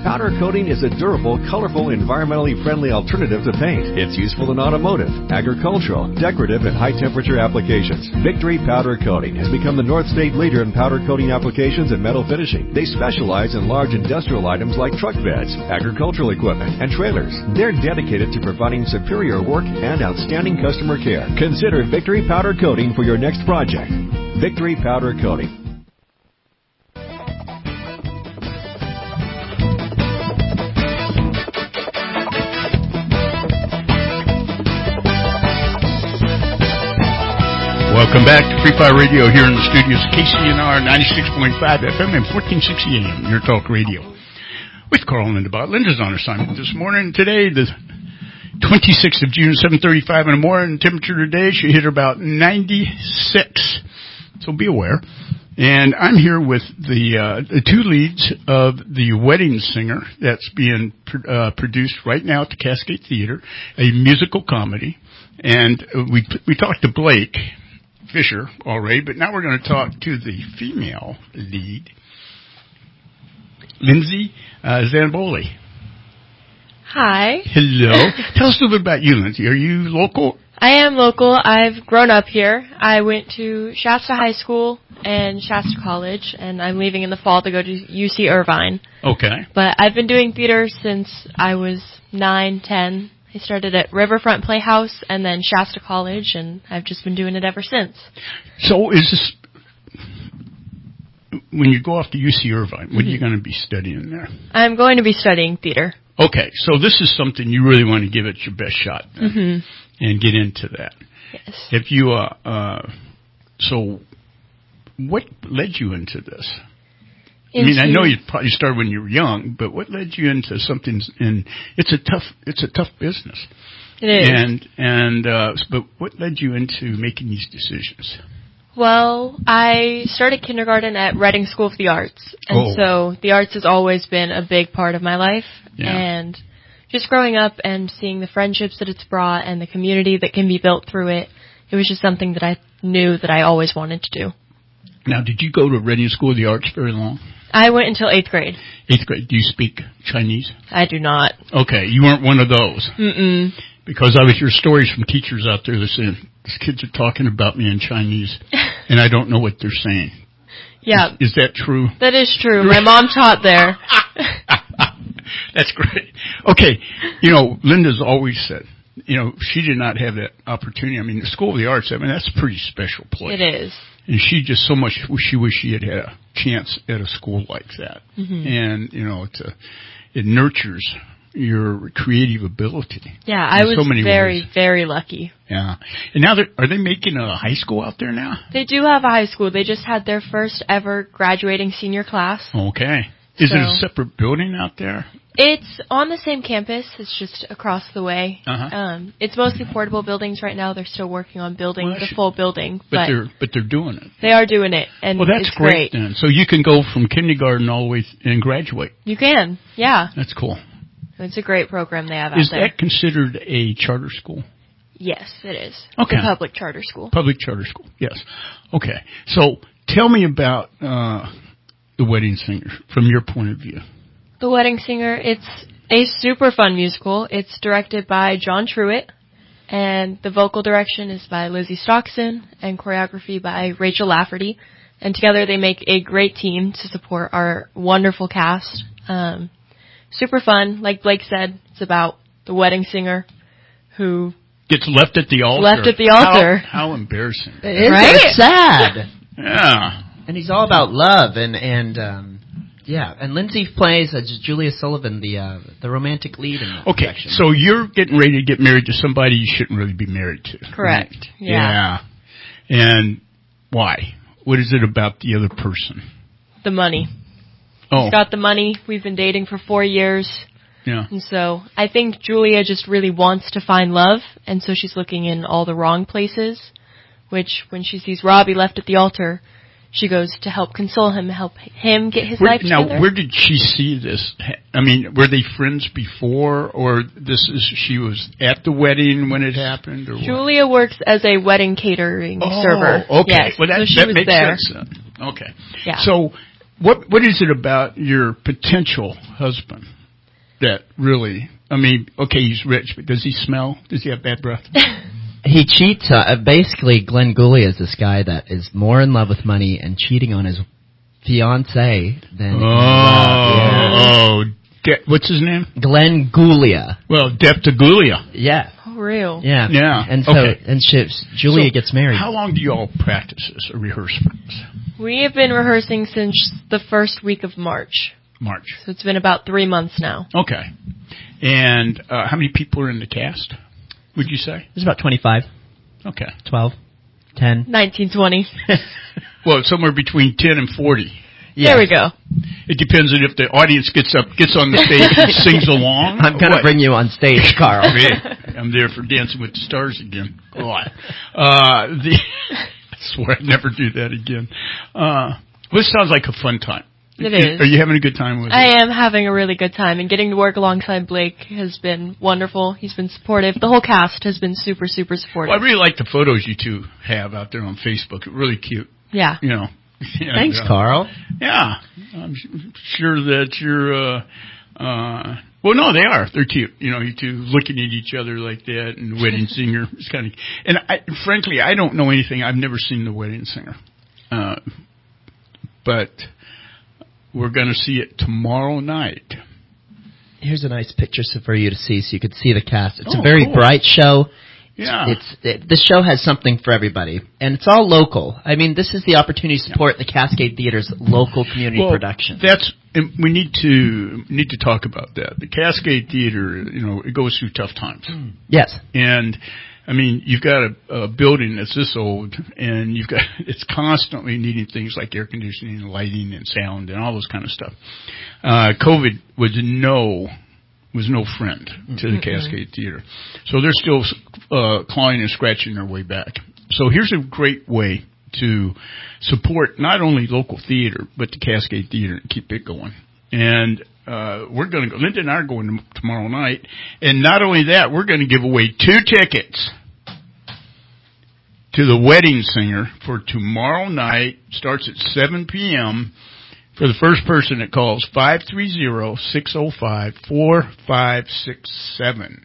Powder coating is a durable, colorful, environmentally friendly alternative to paint. It's useful in automotive, agricultural, decorative, and high-temperature applications. Victory Powder Coating has become the North State leader in powder coating applications and metal finishing. They specialize in large industrial items like truck beds, agricultural equipment, and trailers. They're dedicated to providing superior work and outstanding customer care. Consider Victory Powder Coating for your next project. Victory Powder Coating. Welcome back to Free Fire Radio here in the studios of K C N R ninety-six point five F M and fourteen sixty A M, Your Talk Radio. With Carl and Linda Bott. Linda's on assignment this morning. Today, the twenty-sixth of June, seven thirty-five in the morning. Temperature today, she hit about ninety-six. So be aware. And I'm here with the, uh, the two leads of The Wedding Singer that's being uh, produced right now at the Cascade Theater, a musical comedy. And we we talked to Blake Fisher already, but now we're going to talk to the female lead, Lindsay uh, Zamboli. Hi. Hello. Tell us a little bit about you, Lindsay. Are you local? I am local. I've grown up here. I went to Shasta High School and Shasta College, and I'm leaving in the fall to go to U C Irvine. Okay. But I've been doing theater since I was nine, ten. I started at Riverfront Playhouse and then Shasta College, and I've just been doing it ever since. So is this, when you go off to U C Irvine, what mm-hmm. are you going to be studying there? I'm going to be studying theater. Okay, so this is something you really want to give it your best shot then, mm-hmm. and get into that. Yes. If you, uh, uh, so what led you into this? I mean, I know you probably started when you were young, but what led you into something? And it's a tough, it's a tough business. It is. And and uh, but what led you into making these decisions? Well, I started kindergarten at Reading School of the Arts, and oh. so the arts has always been a big part of my life. Yeah. And just growing up and seeing the friendships that it's brought and the community that can be built through it, it was just something that I knew that I always wanted to do. Now, did you go to Reading School of the Arts very long? I went until eighth grade. Eighth grade. Do you speak Chinese? I do not. Okay, you weren't one of those. Mm-mm. Because I would hear stories from teachers out there that saying, these kids are talking about me in Chinese, and I don't know what they're saying. Yeah. Is, is that true? That is true. My mom taught there. That's great. Okay, you know, Linda's always said, you know, she did not have that opportunity. I mean, the School of the Arts, I mean, that's a pretty special place. It is. And she just so much, she wished she had had a chance at a school like that. Mm-hmm. And, you know, it's a, it nurtures your creative ability. Yeah, I was so many very, ways. very lucky. Yeah. And now, they're, are they making a high school out there now? They do have a high school. They just had their first ever graduating senior class. Okay. Is so, it a separate building out there? It's on the same campus. It's just across the way. Uh-huh. Um, it's mostly portable buildings right now. They're still working on building well, the full building. But, but they're but they're doing it. They are doing it, and well, that's it's great, great then. So you can go from kindergarten all the way th- and graduate. You can, yeah. That's cool. It's a great program they have out is there. Is that considered a charter school? Yes, it is. Okay. It's a public charter school. Public charter school, yes. Okay. So tell me about uh, The Wedding Singer from your point of view. The Wedding Singer, it's a super fun musical. It's directed by John Truitt, and the vocal direction is by Lizzie Stockson, and choreography by Rachel Lafferty. And together they make a great team to support our wonderful cast. Um, super fun. Like Blake said, it's about the wedding singer who gets left at the altar. Left at the altar. How, how embarrassing. It is. Right? It's sad. Yeah. And he's all about love and, and, um, yeah, and Lindsay plays uh, Julia Sullivan, the uh, the romantic lead in that Okay, section. so you're getting ready to get married to somebody you shouldn't really be married to. Correct. Right? Yeah. yeah. And why? What is it about the other person? The money. Oh. He's got the money. We've been dating for four years. Yeah. And so I think Julia just really wants to find love, and so she's looking in all the wrong places, which when she sees Robbie left at the altar, she goes to help console him, help him get his where, life now, together. Now, where did she see this? I mean, were they friends before, or this is she was at the wedding when it happened? Or Julia what? works as a wedding catering oh, server. okay. Yes, well, that, so she that was makes there. sense then. Okay. Yeah. So, what what is it about your potential husband that really, I mean, okay, he's rich, but does he smell? Does he have bad breath? He cheats. Uh, basically, Glenn Gooley is this guy that is more in love with money and cheating on his fiancée than oh, in love. Yeah. Oh, De- what's his name? Glenn Guglia. Well, Deftaguglia. Yeah. Oh, real. Yeah. Yeah. And so, okay. and she, Julia so gets married. How long do you all practice this or rehearse for this? We have been rehearsing since the first week of March. March. So it's been about three months now. Okay. And uh, how many people are in the cast, would you say? There's about twenty-five. Okay. twelve. ten. nineteen, twenty. Well, somewhere between ten and forty. Yeah. There we go. It depends on if the audience gets up, gets on the stage and sings along. I'm going to bring you on stage, Carl. I'm there for Dancing with the Stars again. God. Uh, the, I swear I'd never do that again. Uh, well, this sounds like a fun time. It is. Are you having a good time with it? I am having a really good time, and getting to work alongside Blake has been wonderful. He's been supportive. The whole cast has been super, super supportive. Well, I really like the photos you two have out there on Facebook. Really cute. Yeah. You know. Yeah, Thanks, yeah. Carl. Yeah. I'm sure that you're, uh, uh, well, no, they are. They're cute. You know, you two looking at each other like that, and the Wedding Singer is kind of, and I, frankly, I don't know anything. I've never seen the Wedding Singer. Uh, but we're going to see it tomorrow night. Here's a nice picture for you to see so you could see the cast. It's oh, a very cool. bright show. Yeah. It's it, the show has something for everybody, and it's all local. I mean, this is the opportunity to support the Cascade Theater's local community well, production. That's and we need to need to talk about that. The Cascade Theater, you know, it goes through tough times. Yes. And I mean, you've got a, a building that's this old, and you've got it's constantly needing things like air conditioning, and lighting, and sound, and all those kind of stuff. Uh, COVID was no. was no friend to the Cascade Theater. So they're still uh, clawing and scratching their way back. So here's a great way to support not only local theater, but the Cascade Theater and keep it going. And uh, we're going to go, Linda and I are going to, tomorrow night. And not only that, we're going to give away two tickets to the Wedding Singer for tomorrow night. Starts at seven p.m., for the first person that calls five three zero, six zero five, four five six seven.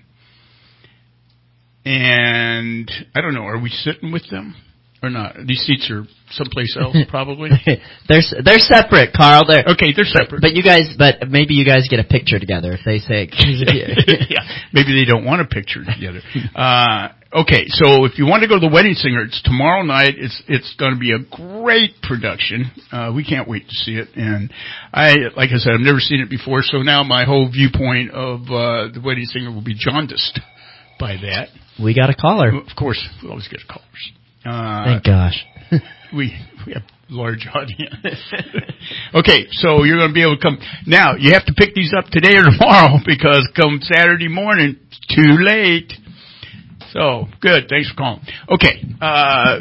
And I don't know, are we sitting with them or not? These seats are someplace else, probably. they're they're separate, Carl. They're, okay, they're separate. But, but you guys, but maybe you guys get a picture together if they say. Yeah, maybe they don't want a picture together. Uh, okay, so if you want to go to the Wedding Singer, it's tomorrow night. It's it's going to be a great production. Uh, we can't wait to see it. And I, like I said, I've never seen it before, so now my whole viewpoint of uh, the Wedding Singer will be jaundiced by that. We got a caller. Of course, we always get callers. Uh, Thank gosh. we we have a large audience. Okay, so you're going to be able to come. Now, you have to pick these up today or tomorrow because come Saturday morning, it's too late. So, good. Thanks for calling. Okay, uh,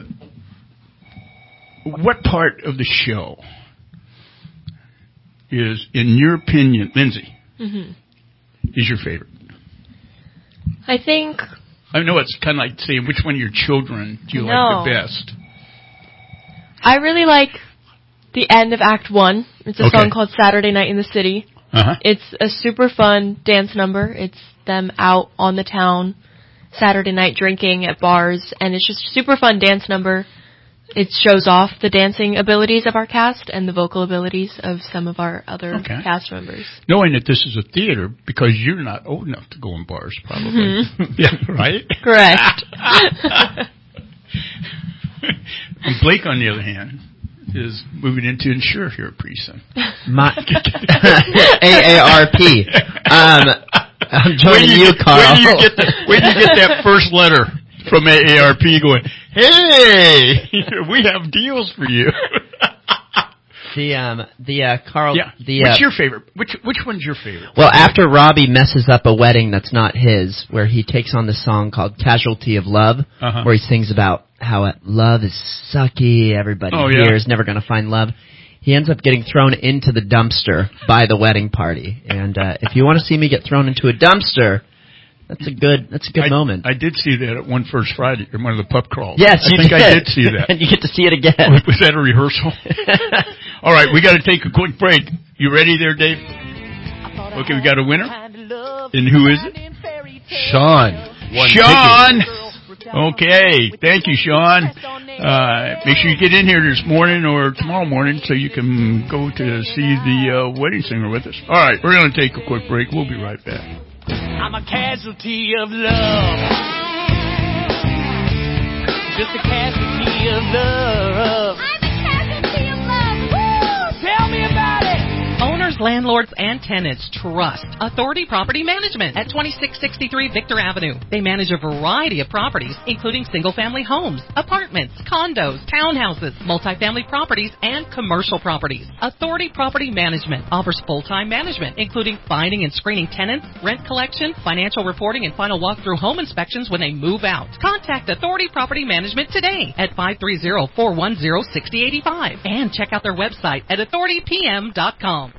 what part of the show is, in your opinion, Lindsay, mm-hmm. is your favorite? I think... I know it's kind of like saying which one of your children do you no. like the best. I really like the end of Act One. It's a okay. song called Saturday Night in the City. Uh-huh. It's a super fun dance number. It's them out on the town Saturday night drinking at bars, and it's just a super fun dance number. It shows off the dancing abilities of our cast and the vocal abilities of some of our other okay. cast members. Knowing that this is a theater, because you're not old enough to go in bars, probably. Mm-hmm. Yeah, right? Correct. And Blake, on the other hand, is moving into insure here pretty soon. My A A R P. Um, I'm joining you, you, Carl. When do you get the, when do you get that first letter from A A R P going, hey, we have deals for you? The um the uh, Carl. Yeah. The, What's uh, your favorite? Which which one's your favorite? Well, after Robbie messes up a wedding that's not his, where he takes on this song called "Casualty of Love," uh-huh. where he sings about how uh, love is sucky, everybody oh, here yeah. is never going to find love. He ends up getting thrown into the dumpster by the wedding party. And uh, if you want to see me get thrown into a dumpster, that's a good that's a good I, moment. I did see that at One First Friday, in one of the pub crawls. Yes, I you think did. I did see that. And you get to see it again. Was that a rehearsal? All right, we got to take a quick break. You ready there, Dave? Okay, we got a winner? And who is it? Sean. One Sean! ticket. Okay, thank you, Sean. Uh, make sure you get in here this morning or tomorrow morning so you can go to see the uh, wedding singer with us. All right, we're going to take a quick break. We'll be right back. I'm a casualty of love. Just a casualty of love. I'm a casualty of love. Woo! Tell me about it. Owners, landlords, and tenants trust Authority Property Management at twenty-six sixty-three Victor Avenue. They manage a variety of properties, including single-family homes, apartments, condos, townhouses, multifamily properties, and commercial properties. Authority Property Management offers full-time management, including finding and screening tenants, rent collection, financial reporting, and final walkthrough home inspections when they move out. Contact Authority Property Management today at five three zero, four one zero, six zero eight five and check out their website at authority p m dot com.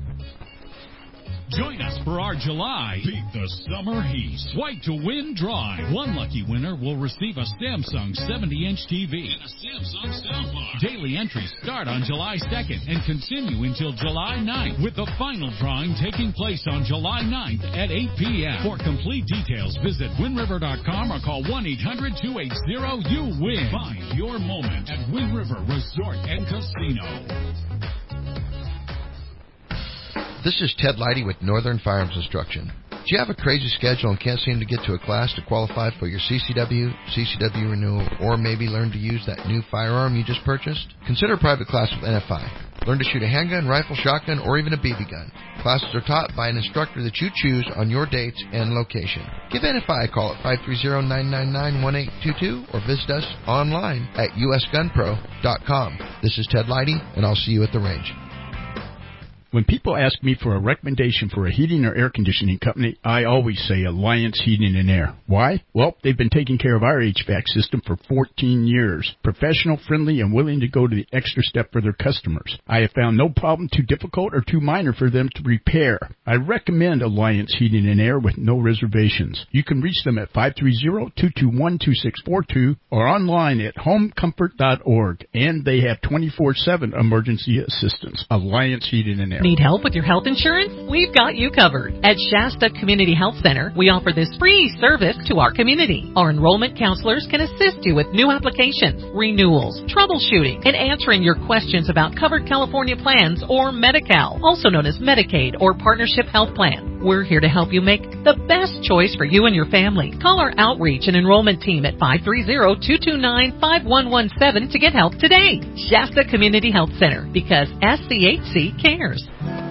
Join us for our July Beat the Summer Heat Swipe to Win drawing. One lucky winner will receive a Samsung seventy-inch T V and a Samsung soundbar. Daily entries start on July second and continue until July ninth, with the final drawing taking place on July ninth at eight p.m. For complete details, visit win river dot com or call one eight hundred, two eight zero, you win. Find your moment at Wind River Resort and Casino. This is Ted Leidy with Northern Firearms Instruction. Do you have a crazy schedule and can't seem to get to a class to qualify for your C C W, C C W renewal, or maybe learn to use that new firearm you just purchased? Consider a private class with N F I. Learn to shoot a handgun, rifle, shotgun, or even a B B gun. Classes are taught by an instructor that you choose on your dates and location. Give N F I a call at five three zero, nine nine nine, one eight two two or visit us online at u s gun pro dot com. This is Ted Leidy, and I'll see you at the range. When people ask me for a recommendation for a heating or air conditioning company, I always say Alliance Heating and Air. Why? Well, they've been taking care of our H V A C system for fourteen years. Professional, friendly, and willing to go to the extra step for their customers. I have found no problem too difficult or too minor for them to repair. I recommend Alliance Heating and Air with no reservations. You can reach them at five three zero, two two one, two six four two or online at home comfort dot org. And they have twenty-four seven emergency assistance. Alliance Heating and Air. Need help with your health insurance? We've got you covered. At Shasta Community Health Center, we offer this free service to our community. Our enrollment counselors can assist you with new applications, renewals, troubleshooting, and answering your questions about covered California plans or Medi-Cal, also known as Medicaid or Partnership Health Plan. We're here to help you make the best choice for you and your family. Call our outreach and enrollment team at five three zero, two two nine, five one one seven to get help today. Shasta Community Health Center, because S C H C cares.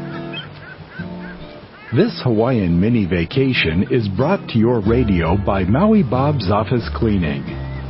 This Hawaiian mini vacation is brought to your radio by Maui Bob's Office Cleaning.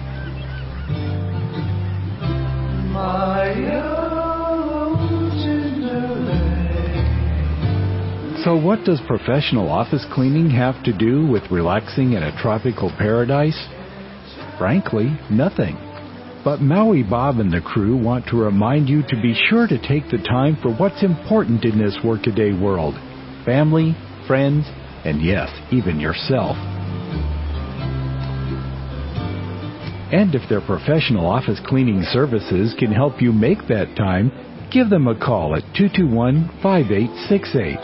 So what does professional office cleaning have to do with relaxing in a tropical paradise? Frankly, nothing. But Maui Bob and the crew want to remind you to be sure to take the time for what's important in this workaday world. Family, friends, and yes, even yourself. And if their professional office cleaning services can help you make that time, give them a call at two two one, five eight six eight.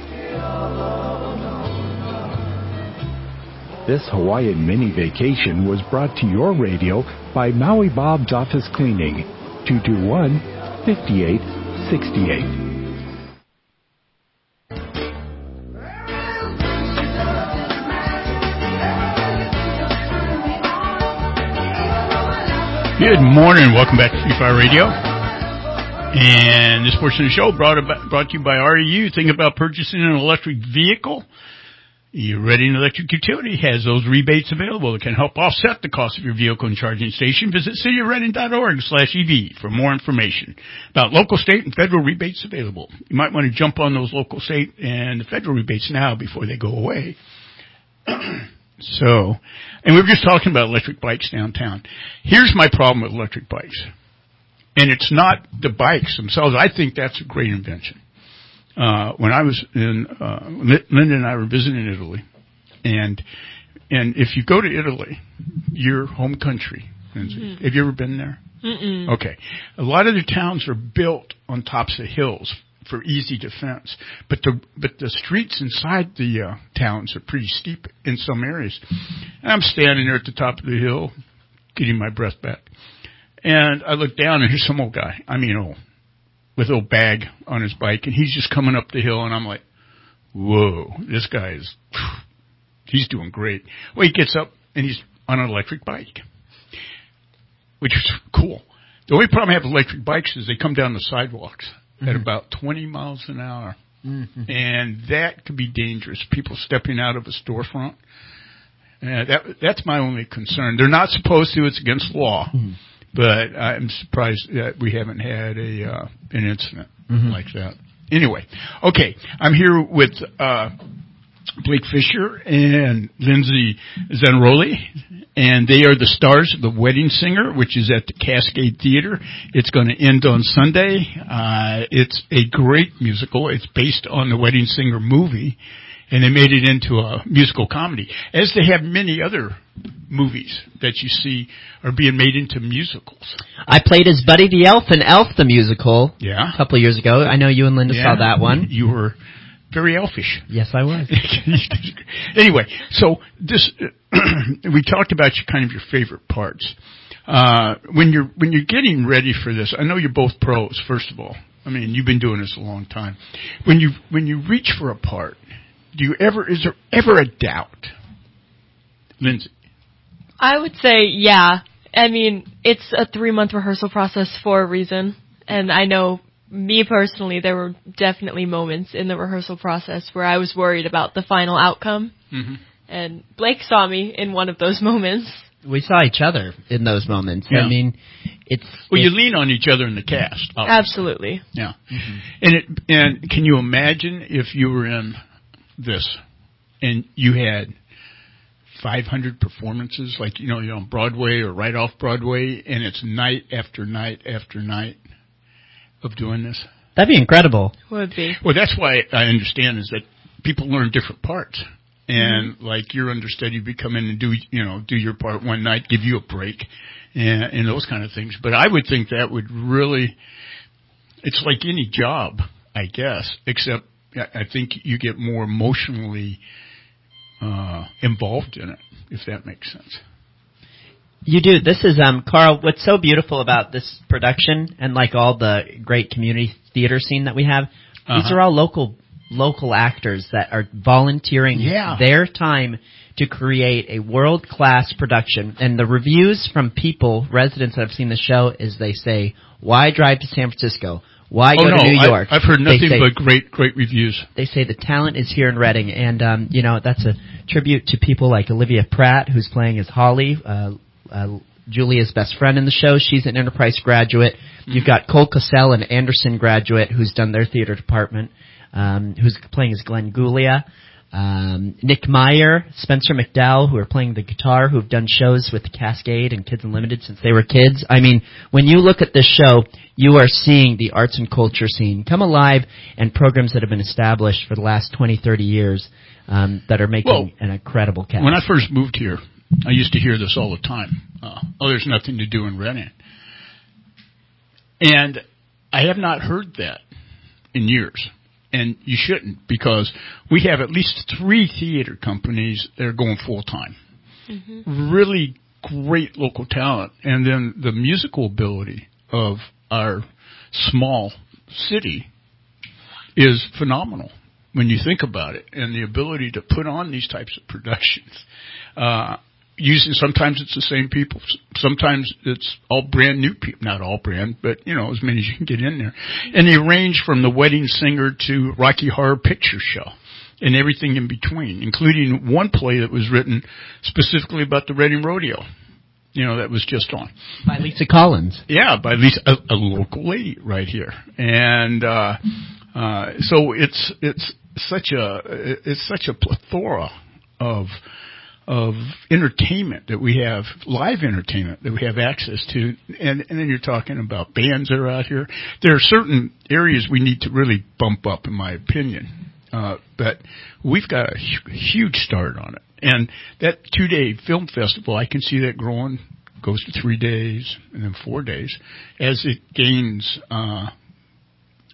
This Hawaiian mini vacation was brought to your radio by Maui Bob's Office Cleaning, two two one, five eight six eight. Good morning. Welcome back to Free Fire Radio. And this portion of the show brought about, brought to you by R E U. Think about purchasing an electric vehicle. Your Reading Electric Utility has those rebates available that can help offset the cost of your vehicle and charging station. Visit city of reading dot org slash E V for more information about local, state, and federal rebates available. You might want to jump on those local, state, and the federal rebates now before they go away. So, and we were just talking about electric bikes downtown. Here's my problem with electric bikes. And it's not the bikes themselves. I think that's a great invention. Uh, when I was in, uh, Linda and I were visiting Italy. And, and if you go to Italy, your home country, mm-hmm. Have you ever been there? Mm-mm. Okay. A lot of the towns are built on tops of hills for easy defense. But the but the streets inside the uh, towns are pretty steep in some areas. And I'm standing there at the top of the hill, getting my breath back, and I look down and here's some old guy. I mean, old, with a little bag on his bike, and he's just coming up the hill, and I'm like, whoa, this guy is, he's doing great. Well, he gets up and he's on an electric bike, which is cool. The only problem I have with electric bikes is they come down the sidewalks mm-hmm. at about twenty miles an hour. Mm-hmm. And that could be dangerous. People stepping out of a storefront. Uh, that, that's my only concern. They're not supposed to. It's against law. Mm-hmm. But I'm surprised that we haven't had a uh, an incident mm-hmm. like that. Anyway, okay. I'm here with uh, Blake Fisher and Lindsay Zanaroli, and they are the stars of The Wedding Singer, which is at the Cascade Theater. It's going to end on Sunday. Uh, it's a great musical. It's based on the Wedding Singer movie, and they made it into a musical comedy, as they have many other movies that you see are being made into musicals. I played as Buddy the Elf in Elf the Musical yeah. a couple of years ago. I know you and Linda yeah. saw that one. You were very elfish. Yes, I was. Anyway, so this we talked about your kind of your favorite parts. Uh, when you're when you're getting ready for this, I know you're both pros. First of all, I mean you've been doing this a long time. When you when you reach for a part, do you ever is there ever a doubt, Lindsay? I would say yeah. I mean, it's a three-month rehearsal process for a reason, and I know. Me personally, there were definitely moments in the rehearsal process where I was worried about the final outcome. Mm-hmm. And Blake saw me in one of those moments. We saw each other in those moments. Yeah. I mean, it's... Well, it's, you lean on each other in the cast. Obviously. Absolutely. Yeah. Mm-hmm. And it, and can you imagine if you were in this and you had five hundred performances, like, you know, you're on Broadway or right off Broadway, and it's night after night after night of doing this? That'd be incredible. Would be. Well, that's why I understand is that people learn different parts. And mm-hmm. like your understudy, you come in and do, you know, do your part one night, give you a break and, and those kind of things. But I would think that would really, it's like any job, I guess, except I think you get more emotionally uh, involved in it, if that makes sense. You do. This is, um, Carl, what's so beautiful about this production and like all the great community theater scene that we have, uh-huh. these are all local local actors that are volunteering yeah. their time to create a world-class production. And the reviews from people, residents that have seen the show, is they say, why drive to San Francisco? Why oh, go no, to New York? I, I've heard nothing say, but great, great reviews. They say the talent is here in Reading. And, um, you know, that's a tribute to people like Olivia Pratt, who's playing as Holly, uh, Uh, Julia's best friend in the show. She's an Enterprise graduate. Mm-hmm. You've got Cole Cassell, an Anderson graduate, who's done their theater department, um, who's playing as Glenn Gulia. Um, Nick Meyer, Spencer McDowell, who are playing the guitar, who have done shows with Cascade and Kids Unlimited since they were kids. I mean, when you look at this show, you are seeing the arts and culture scene come alive and programs that have been established for the last twenty, thirty years um, that are making well, an incredible cast. When I first moved here, I used to hear this all the time. Uh, oh, there's nothing to do in Reading. And I have not heard that in years. And you shouldn't, because we have at least three theater companies that are going full-time. Mm-hmm. Really great local talent. And then the musical ability of our small city is phenomenal when you think about it. And the ability to put on these types of productions. Uh, Using sometimes it's the same people, sometimes it's all brand new people, not all brand, but you know as many as you can get in there, and they range from The Wedding Singer to Rocky Horror Picture Show, and everything in between, including one play that was written specifically about the Reading Rodeo, you know that was just on by Lisa Collins. Yeah, by Lisa, a, a local lady right here, and uh, uh, so it's it's such a it's such a plethora of. of entertainment that we have, live entertainment that we have access to, and, and then you're talking about bands that are out here. There are certain areas we need to really bump up, in my opinion, uh, but we've got a hu- huge start on it. And that two-day film festival, I can see that growing, goes to three days and then four days, as it gains uh,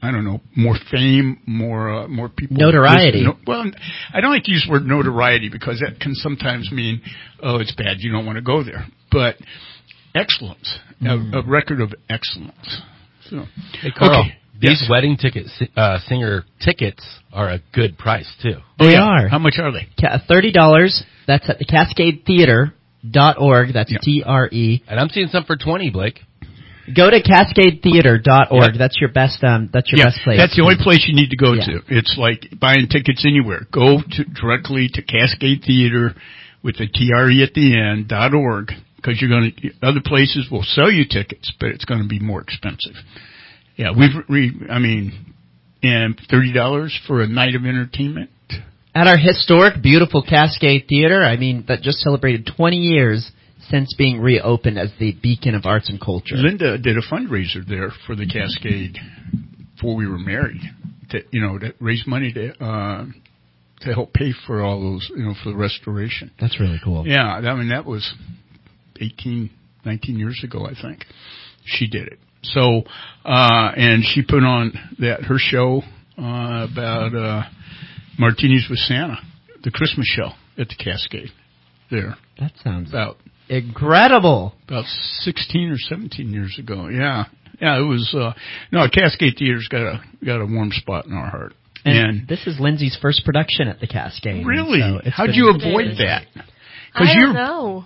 I don't know, more fame, more uh, more people. Notoriety. No, well, I don't like to use the word notoriety because that can sometimes mean, oh, it's bad, you don't want to go there. But excellence, mm. a, a record of excellence. So, hey, Carl, okay. these yes. wedding ticket uh, singer tickets are a good price too. They yeah. are. How much are they? thirty dollars. That's at the Cascade Theater dot org. That's yeah. T R E. And I'm seeing some for twenty, Blake. Go to Cascade Theater dot org. Yep. That's your best. Um, that's your yeah, best place. That's the only place you need to go yeah. to. It's like buying tickets anywhere. Go to directly to Cascade Theater with the T R E at the end dot org because you're going to other places will sell you tickets, but it's going to be more expensive. Yeah, we've. We, I mean, and thirty dollars for a night of entertainment at our historic, beautiful Cascade Theater. I mean, that just celebrated twenty years. Since being reopened as the beacon of arts and culture. Linda did a fundraiser there for the Cascade before we were married, to, you know, to raise money to uh, to help pay for all those, you know, for the restoration. That's really cool. Yeah, I mean, that was eighteen, nineteen years ago, I think. She did it. So, uh, and she put on that, her show uh, about uh, Martinis with Santa, the Christmas show at the Cascade there. That sounds about... incredible. About sixteen or seventeen years ago, yeah, yeah. It was uh, no Cascade Theater's got a got a warm spot in our heart. And, and this is Lindsay's first production at the Cascade. Really? So how'd you avoid that? I don't you're, know.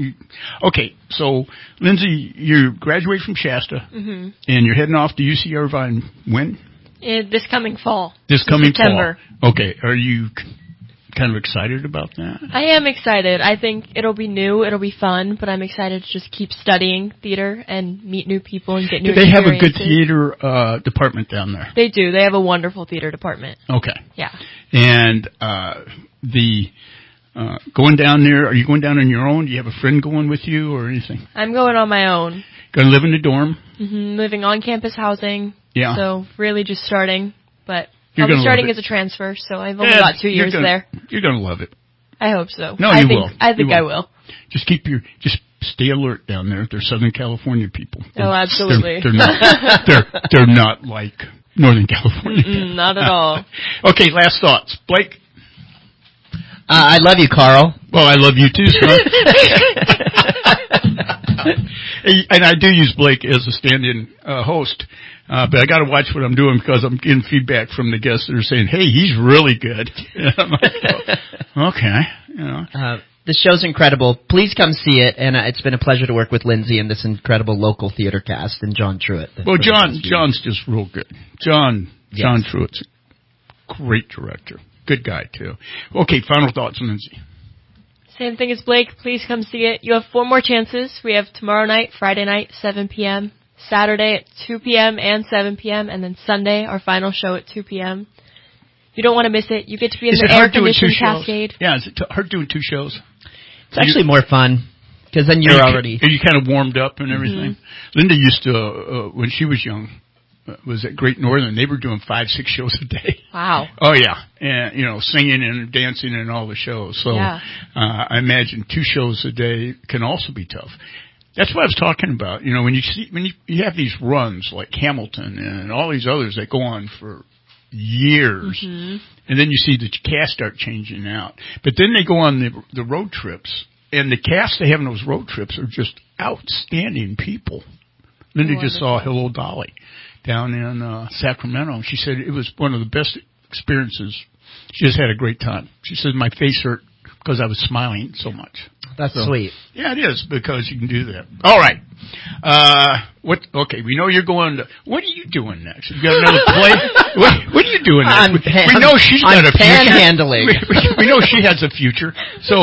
Okay, so Lindsay, you graduate from Shasta, mm-hmm. and you're heading off to U C Irvine when? Uh, this coming fall. This coming September. fall. Okay, are you kind of excited about that? I am excited. I think it'll be new, it'll be fun, but I'm excited to just keep studying theater and meet new people and get new do they experiences. have a good theater uh, department down there? They do. They have a wonderful theater department. Okay. Yeah. And uh, the uh, going down there, are you going down on your own? Do you have a friend going with you or anything? I'm going on my own. Going to live in a dorm? Mm-hmm. Living on campus housing. Yeah. So really just starting, but You're I'll be starting as a transfer, so I've only yeah, got two years gonna, there. You're going to love it. I hope so. No, I you think, will. I think will. I will. Just keep your, just stay alert down there. They're Southern California people. They're, oh, absolutely. They're, they're not. they're they're not like Northern California. Mm-mm, not at all. Okay, last thoughts, Blake. Uh, I love you, Carl. Well, I love you too, son. And I do use Blake as a stand-in uh, host. Uh, but I got to watch what I'm doing because I'm getting feedback from the guests that are saying, "Hey, he's really good." I'm like, oh, okay, you know. Uh, the show's incredible. Please come see it, and uh, it's been a pleasure to work with Lindsay and this incredible local theater cast and John Truitt. Well, John, John's just real good. John, yes. John Truitt's a great director, good guy too. Okay, final thoughts, Lindsay. Same thing as Blake. Please come see it. You have four more chances. We have tomorrow night, Friday night, seven p.m., Saturday at two p.m. and seven p.m., and then Sunday, our final show at two p.m. You don't want to miss it. You get to be in is the air-conditioned Cascade. Yeah, is it t- hard doing two shows? It's actually you, more fun, because then you're you, already... Are you kind of warmed up and everything? Mm-hmm. Linda used to, uh, uh, when she was young, uh, was at Great Northern, they were doing five, six shows a day. Wow. Oh, yeah. And, you know, singing and dancing and all the shows. So yeah. uh, I imagine two shows a day can also be tough. That's what I was talking about. You know, when you see, when you, you have these runs like Hamilton and all these others that go on for years, mm-hmm. and then you see the cast start changing out. But then they go on the the road trips, and the cast they have on those road trips are just outstanding people. Linda Wonderful. just saw Hello Dolly down in uh, Sacramento. She said it was one of the best experiences. She just had a great time. She said my face hurt because I was smiling so much. That's so, sweet. Yeah, it is, because you can do that. All right. Uh, what? Okay, we know you're going to... What are you doing next? You got another play? what, what are you doing next? I'm we, pan- we know she's I'm got a future. panhandling. We, we, we know she has a future. So...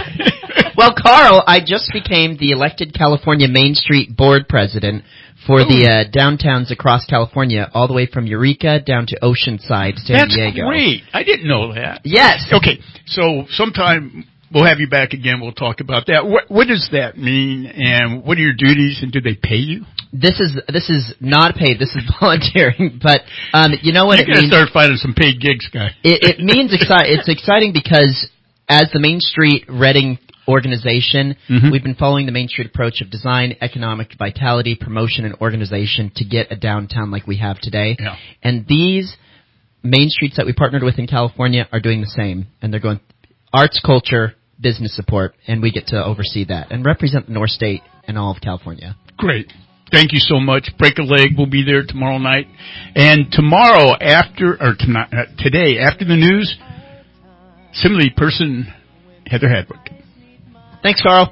Well, Carl, I just became the elected California Main Street Board President for Ooh. the uh, downtowns across California, all the way from Eureka down to Oceanside, San That's Diego. That's great. I didn't know that. Yes. Okay, so sometime we'll have you back again. We'll talk about that. What, what does that mean, and what are your duties, and do they pay you? This is this is not paid. This is volunteering. But um, you know what You're it means? You're going to start finding some paid gigs, guy. It, it means exci- it's exciting because as the Main Street Reading organization. Mm-hmm. We've been following the Main Street approach of design, economic vitality, promotion, and organization to get a downtown like we have today. Yeah. And these Main Streets that we partnered with in California are doing the same. And they're going arts, culture, business support, and we get to oversee that and represent the North State and all of California. Great. Thank you so much. Break a Leg will be there tomorrow night. And tomorrow after, or tonight, uh, today, after the news, Assembly Person Heather Hadwick. Thanks, Carl.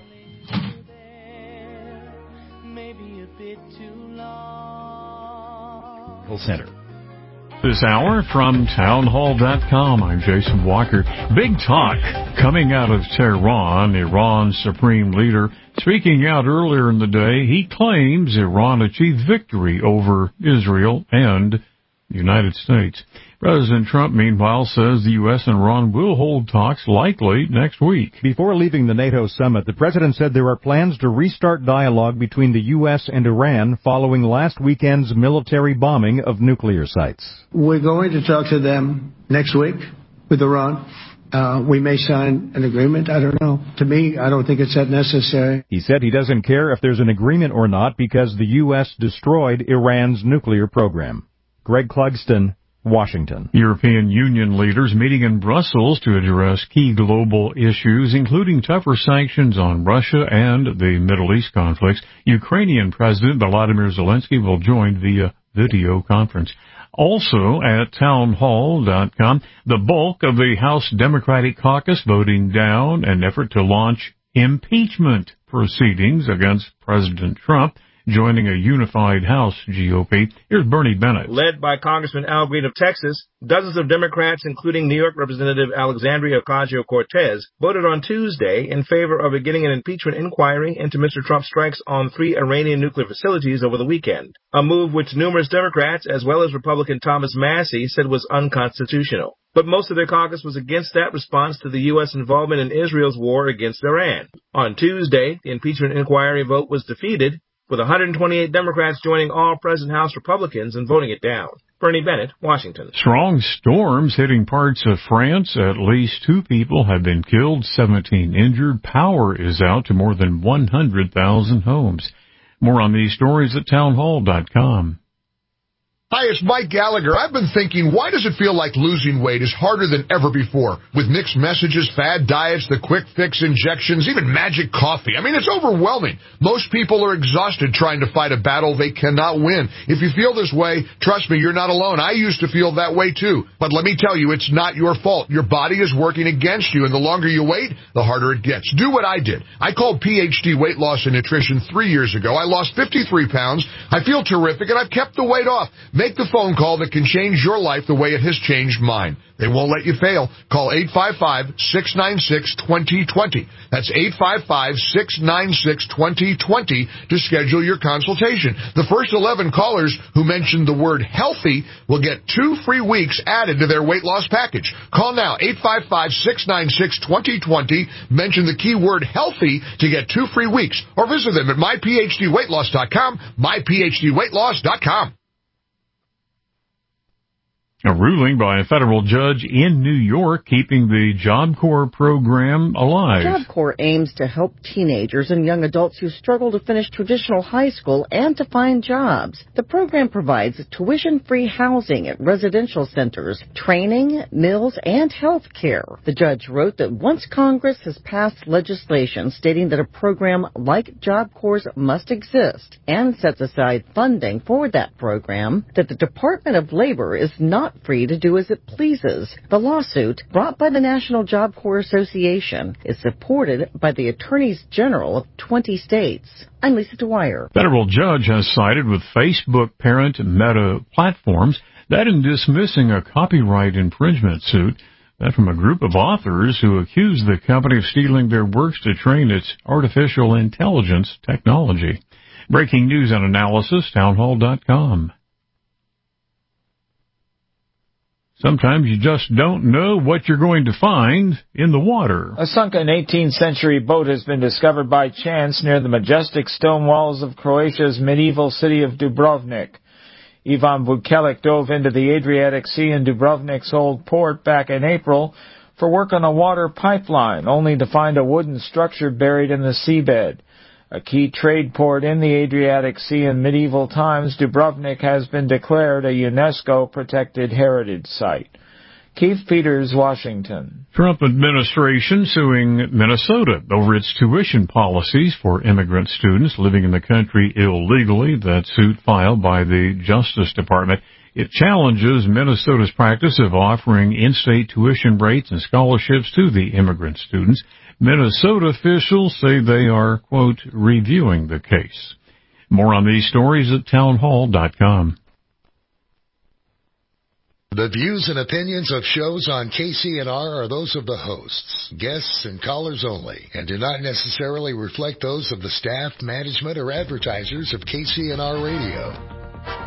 Center. This hour from townhall dot com, I'm Jason Walker. Big talk coming out of Tehran. Iran's supreme leader speaking out earlier in the day. He claims Iran achieved victory over Israel and the United States. President Trump, meanwhile, says the U S and Iran will hold talks likely next week. Before leaving the NATO summit, the president said there are plans to restart dialogue between the U S and Iran following last weekend's military bombing of nuclear sites. We're going to talk to them next week with Iran. Uh, we may sign an agreement. I don't know. To me, I don't think it's that necessary. He said he doesn't care if there's an agreement or not because the U S destroyed Iran's nuclear program. Greg Clugston, Washington. European Union leaders meeting in Brussels to address key global issues, including tougher sanctions on Russia and the Middle East conflicts. Ukrainian President Volodymyr Zelensky will join via video conference. Also at townhall dot com, the bulk of the House Democratic caucus voting down an effort to launch impeachment proceedings against President Trump, joining a unified House G O P. Here's Bernie Bennett. Led by Congressman Al Green of Texas, dozens of Democrats, including New York Representative Alexandria Ocasio-Cortez, voted on Tuesday in favor of beginning an impeachment inquiry into Mister Trump's strikes on three Iranian nuclear facilities over the weekend, a move which numerous Democrats, as well as Republican Thomas Massie, said was unconstitutional. But most of their caucus was against that response to the U S involvement in Israel's war against Iran. On Tuesday, the impeachment inquiry vote was defeated, with one hundred twenty-eight Democrats joining all present House Republicans and voting it down. Bernie Bennett, Washington. Strong storms hitting parts of France. At least two people have been killed, seventeen injured. Power is out to more than one hundred thousand homes. More on these stories at townhall dot com. Hi, it's Mike Gallagher. I've been thinking, why does it feel like losing weight is harder than ever before? With mixed messages, fad diets, the quick fix injections, even magic coffee. I mean, it's overwhelming. Most people are exhausted trying to fight a battle they cannot win. If you feel this way, trust me, you're not alone. I used to feel that way too. But let me tell you, it's not your fault. Your body is working against you, and the longer you wait, the harder it gets. Do what I did. I called P H D Weight Loss and Nutrition three years ago. I lost fifty-three pounds. I feel terrific, and I've kept the weight off. Make the phone call that can change your life the way it has changed mine. They won't let you fail. Call eight five five, six nine six, two zero two zero. That's eight five five, six nine six, two zero two zero to schedule your consultation. The first eleven callers who mentioned the word healthy will get two free weeks added to their weight loss package. Call now, eight five five, six nine six, two zero two zero. Mention the keyword healthy to get two free weeks. Or visit them at my p h d weight loss dot com, my p h d weight loss dot com. A ruling by a federal judge in New York keeping the Job Corps program alive. Job Corps aims to help teenagers and young adults who struggle to finish traditional high school and to find jobs. The program provides tuition-free housing at residential centers, training, meals, and health care. The judge wrote that once Congress has passed legislation stating that a program like Job Corps must exist and sets aside funding for that program, that the Department of Labor is not free to do as it pleases. The lawsuit, brought by the National Job Corps Association, is supported by the Attorneys General of twenty states. I'm Lisa Dwyer. Federal judge has sided with Facebook parent Meta Platforms that in dismissing a copyright infringement suit, that from a group of authors who accused the company of stealing their works to train its artificial intelligence technology. Breaking news and analysis, townhall dot com. Sometimes you just don't know what you're going to find in the water. A sunken eighteenth century boat has been discovered by chance near the majestic stone walls of Croatia's medieval city of Dubrovnik. Ivan Vukelic dove into the Adriatic Sea in Dubrovnik's old port back in April for work on a water pipeline, only to find a wooden structure buried in the seabed. A key trade port in the Adriatic Sea in medieval times, Dubrovnik has been declared a UNESCO Protected Heritage Site. Keith Peters, Washington. Trump administration suing Minnesota over its tuition policies for immigrant students living in the country illegally. That suit filed by the Justice Department. It challenges Minnesota's practice of offering in-state tuition rates and scholarships to the immigrant students. Minnesota officials say they are, quote, reviewing the case. More on these stories at townhall dot com. The views and opinions of shows on K C N R are those of the hosts, guests, and callers only, and do not necessarily reflect those of the staff, management, or advertisers of K C N R Radio.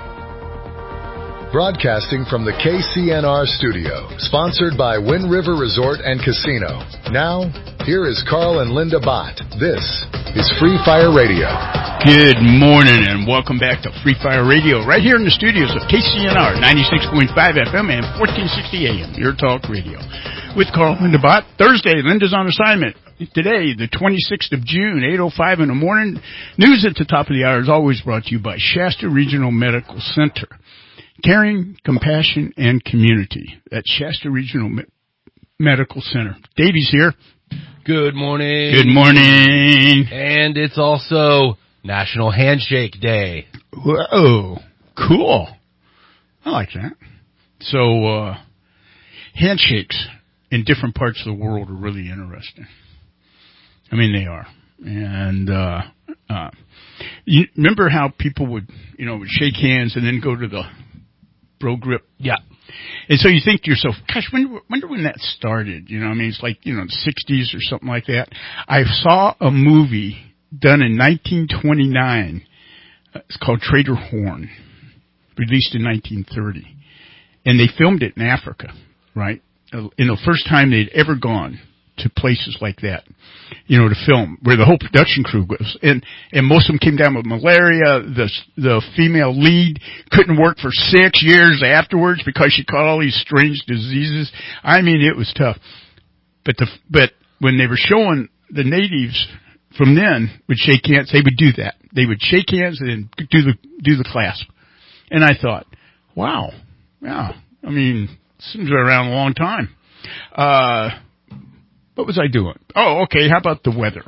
Broadcasting from the K C N R studio, sponsored by Wind River Resort and Casino. Now, here is Carl and Linda Bott. This is Free Fire Radio. Good morning and welcome back to Free Fire Radio, right here in the studios of K C N R ninety-six point five F M and fourteen sixty A M, Your Talk Radio. With Carl and Linda Bott. Thursday, Linda's on assignment. Today, the twenty-sixth of June, eight oh five in the morning. News at the top of the hour is always brought to you by Shasta Regional Medical Center. Caring, compassion, and community at Shasta Regional Me- Medical Center. Davey's here. Good morning. Good morning. And it's also National Handshake Day. Whoa, cool. I like that. So, uh, handshakes in different parts of the world are really interesting. I mean, they are. And, uh, uh, you remember how people would, you know, would shake hands and then go to the bro grip? Yeah. And so you think to yourself, gosh, when, wonder when that started. You know, I mean, it's like, you know, the sixties or something like that. I saw a movie done in nineteen twenty-nine. It's called Trader Horn, released in nineteen thirty. And they filmed it in Africa, right? In the first time they'd ever gone to places like that, you know, to film, where the whole production crew goes. And, and most of them came down with malaria. The, the female lead couldn't work for six years afterwards because she caught all these strange diseases. I mean, it was tough. But the, but when they were showing the natives from then would shake hands, they would do that. They would shake hands and then do the, do the clasp. And I thought, wow, yeah, I mean, this has been around a long time. Uh, What was I doing? Oh, okay. How about the weather?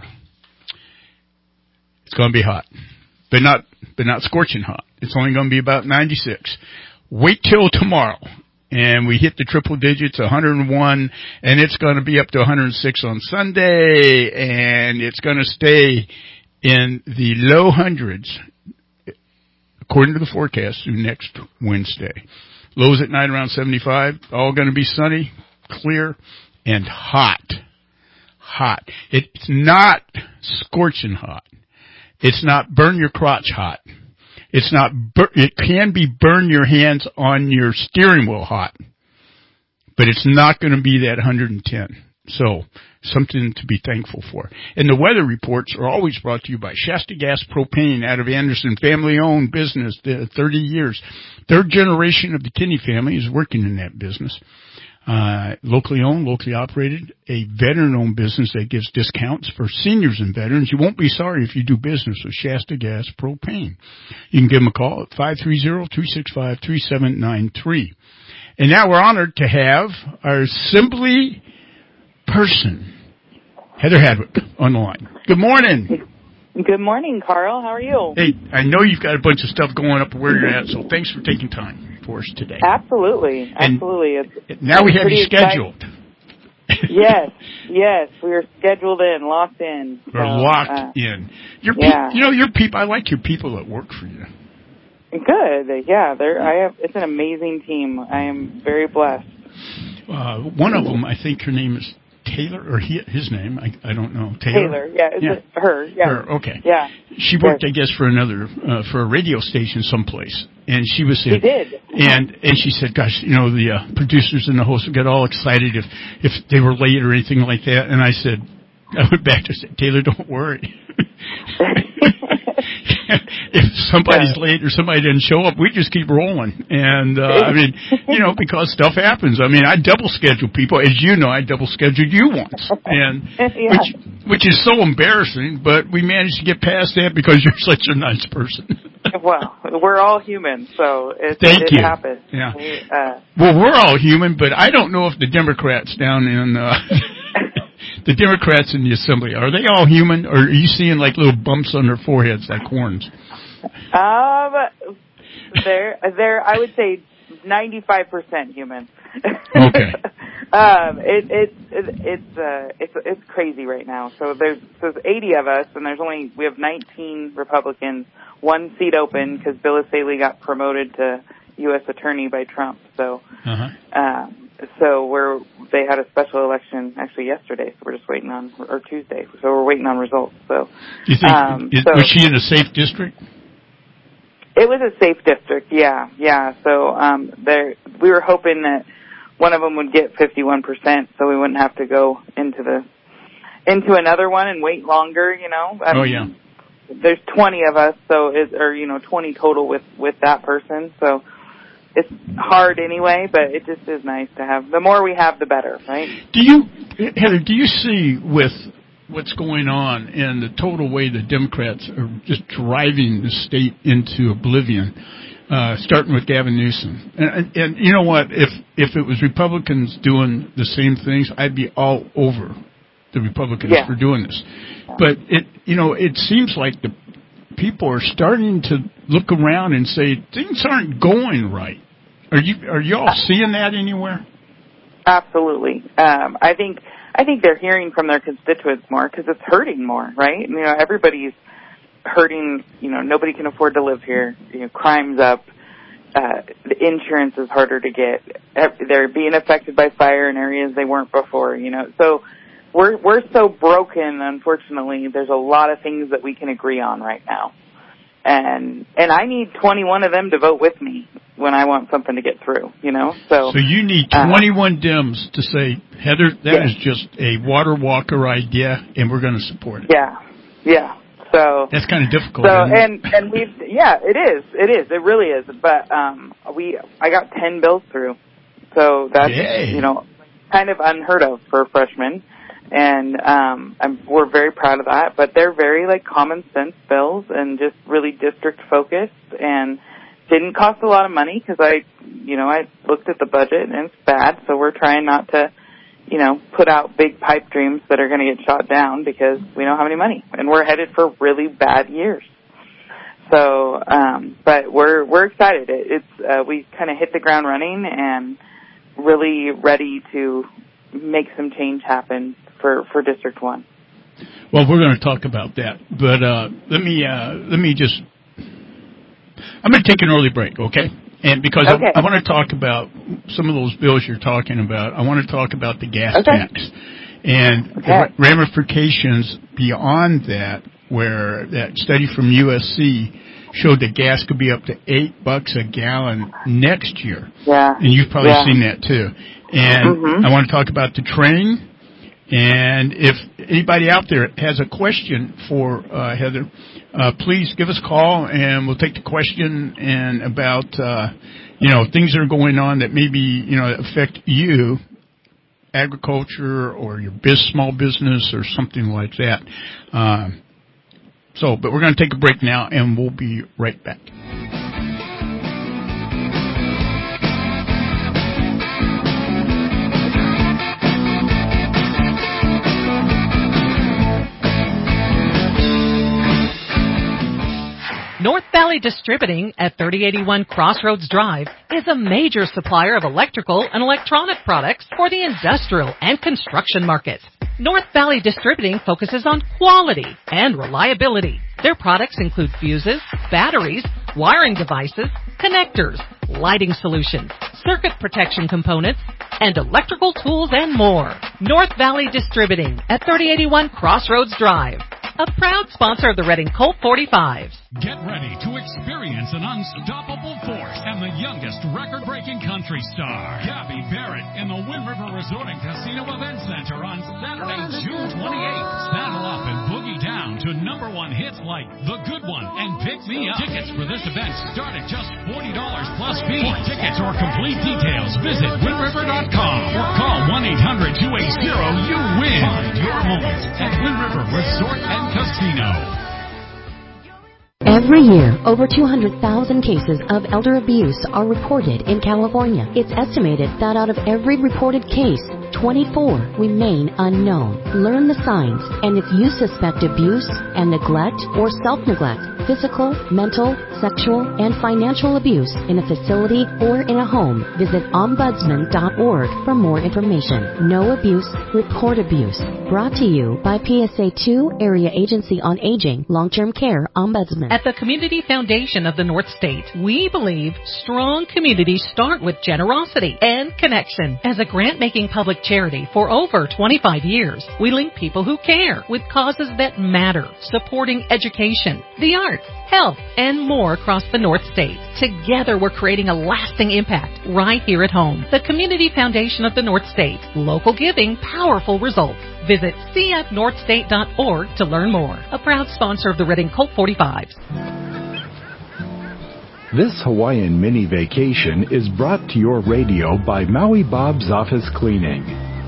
It's going to be hot, but not, but not scorching hot. It's only going to be about ninety-six. Wait till tomorrow, and we hit the triple digits, one hundred one, and it's going to be up to one hundred six on Sunday, and it's going to stay in the low hundreds, according to the forecast, through next Wednesday. Lows at night around seventy-five. All going to be sunny, clear, and hot. Hot. It's not scorching hot. It's not burn your crotch hot. It's not, bur- it can be burn your hands on your steering wheel hot. But it's not going to be that one hundred ten. So, something to be thankful for. And the weather reports are always brought to you by Shasta Gas Propane out of Anderson, family-owned business, thirty years. Third generation of the Kinney family is working in that business. Uh, locally owned, locally operated, a veteran-owned business that gives discounts for seniors and veterans. You won't be sorry if you do business with Shasta Gas Propane. You can give them a call at five three zero, two six five, three seven nine three. And now we're honored to have our Assembly person, Heather Hadwick, on the line. Good morning. Good morning, Carl. How are you? Hey, I know you've got a bunch of stuff going up where you're at, so thanks for taking time for us today. Absolutely. Absolutely. It's, now it's we have you scheduled. yes, yes. We are scheduled in, locked in. We're so, locked uh, in. Your yeah. pe- you know, your people, I like your people that work for you. Good. Yeah, they're, I have, it's an amazing team. I am very blessed. Uh, one of them, I think her name is Taylor, or he, his name, I, I don't know. Taylor? Taylor, yeah, it's yeah. A, her, yeah. Her, okay. Yeah. She worked, yes. I guess, for another, uh, for a radio station someplace. And she was saying, she did. And, and she said, gosh, you know, the uh, producers and the hosts would get all excited if, if they were late or anything like that. And I said, I went back to say, Taylor, don't worry. if somebody's late or somebody didn't show up, we just keep rolling. And, uh, I mean, you know, because stuff happens. I mean, I double schedule people. As you know, I double scheduled you once. And, yeah. which, which is so embarrassing, but we managed to get past that because you're such a nice person. Well, we're all human, so it, Thank it you. happens. Yeah. We, uh, well, we're all human, but I don't know if the Democrats down in, uh, the Democrats in the Assembly, are they all human, or are you seeing like little bumps on their foreheads like horns? Um, they're, they're, I would say ninety-five percent human. Okay. um, it, it, it, it's, uh, it's, it's crazy right now. So there's, there's eighty of us, and there's only, we have nineteen Republicans, one seat open because Bill Staley got promoted to U S Attorney by Trump. So, uh-huh. um, so we're, they had a special election actually yesterday, so we're just waiting on, or Tuesday, so we're waiting on results. So, Do you think, um, is, so, was she in a safe district? It was a safe district, yeah, yeah. So, um, there, we were hoping that one of them would get fifty-one percent, so we wouldn't have to go into the, into another one and wait longer, you know? I oh, mean, yeah. There's twenty of us, so it, or, you know, twenty total with, with that person, so it's hard anyway, but it just is nice to have. The more we have, the better, right? Do you, Heather, do you see with what's going on and the total way the Democrats are just driving the state into oblivion, uh, starting with Gavin Newsom? And, and, and you know what? If, if it was Republicans doing the same things, I'd be all over the Republicans yeah. for doing this. But it, you know, it seems like the people are starting to look around and say things aren't going right. Are you are you all seeing that anywhere? Absolutely. Um, I think I think they're hearing from their constituents more because it's hurting more, right? You know, everybody's hurting. You know, nobody can afford to live here. You know, crime's up. Uh, the insurance is harder to get. They're being affected by fire in areas they weren't before. You know, so. We're we're so broken, unfortunately. There's a lot of things that we can agree on right now, and and I need twenty-one of them to vote with me when I want something to get through. You know, so so you need twenty-one uh, Dems to say, Heather, that yeah. is just a water walker idea, and we're going to support it. Yeah, yeah. So that's kind of difficult. So isn't it? and and we've yeah, it is, it is, it really is. But um, we I got ten bills through, so that's Yay. you know kind of unheard of for a freshman. And um, I'm, we're very proud of that, but they're very like common sense bills and just really district focused and didn't cost a lot of money because I, you know, I looked at the budget and it's bad, so we're trying not to, you know, put out big pipe dreams that are going to get shot down because we don't have any money and we're headed for really bad years. So, um, but we're we're excited. It, it's uh, we kind of hit the ground running and really ready to make some change happen for, for District One. Well, we're going to talk about that, but uh, let me uh, let me just. I'm going to take an early break, okay? And because okay. I, I want to talk about some of those bills you're talking about. I want to talk about the gas okay. tax and okay. the ramifications beyond that, where that study from U S C showed that gas could be up to eight bucks a gallon next year. Yeah. And you've probably yeah. seen that too. And mm-hmm. I want to talk about the train. And if anybody out there has a question for uh, Heather, uh, please give us a call and we'll take the question and about, uh, you know, things that are going on that maybe, you know, affect you, agriculture or your biz, small business or something like that. Uh, so, but we're going to take a break now and we'll be right back. North Valley Distributing at thirty eighty-one Crossroads Drive is a major supplier of electrical and electronic products for the industrial and construction markets. North Valley Distributing focuses on quality and reliability. Their products include fuses, batteries, wiring devices, connectors, lighting solutions, circuit protection components, and electrical tools and more. North Valley Distributing at thirty eighty-one Crossroads Drive. a proud sponsor of the Reading Colt forty-fives. Get ready to experience an unstoppable force and the youngest record-breaking country star, Gabby Barrett, in the Wind River Resort and Casino Event Center on Saturday, June twenty-eighth. Saddle up and boogie down to number one hits like The Good One and Pick Me Up. Tickets for this event start at just forty dollars plus fee. For tickets or complete details, visit wind river dot com or call one eight hundred two eight zero you win. Find your moments at Wind River Resort and Casino. Every year, over two hundred thousand cases of elder abuse are reported in California. It's estimated that out of every reported case, twenty-four remain unknown. Learn the signs, and if you suspect abuse and neglect or self-neglect, physical, mental, sexual, and financial abuse in a facility or in a home, visit ombudsman dot org for more information. No abuse, report abuse. Brought to you by P S A two Area Agency on Aging, Long-Term Care Ombudsman. At the Community Foundation of the North State, we believe strong communities start with generosity and connection. As a grant-making public charity for over twenty-five years, we link people who care with causes that matter, supporting education, the arts, health, and more across the North State. Together, we're creating a lasting impact right here at home. The Community Foundation of the North State. Local giving, powerful results. Visit c f north state dot org to learn more. A proud sponsor of the Reading Colt forty-fives. This Hawaiian mini vacation is brought to your radio by Maui Bob's Office Cleaning.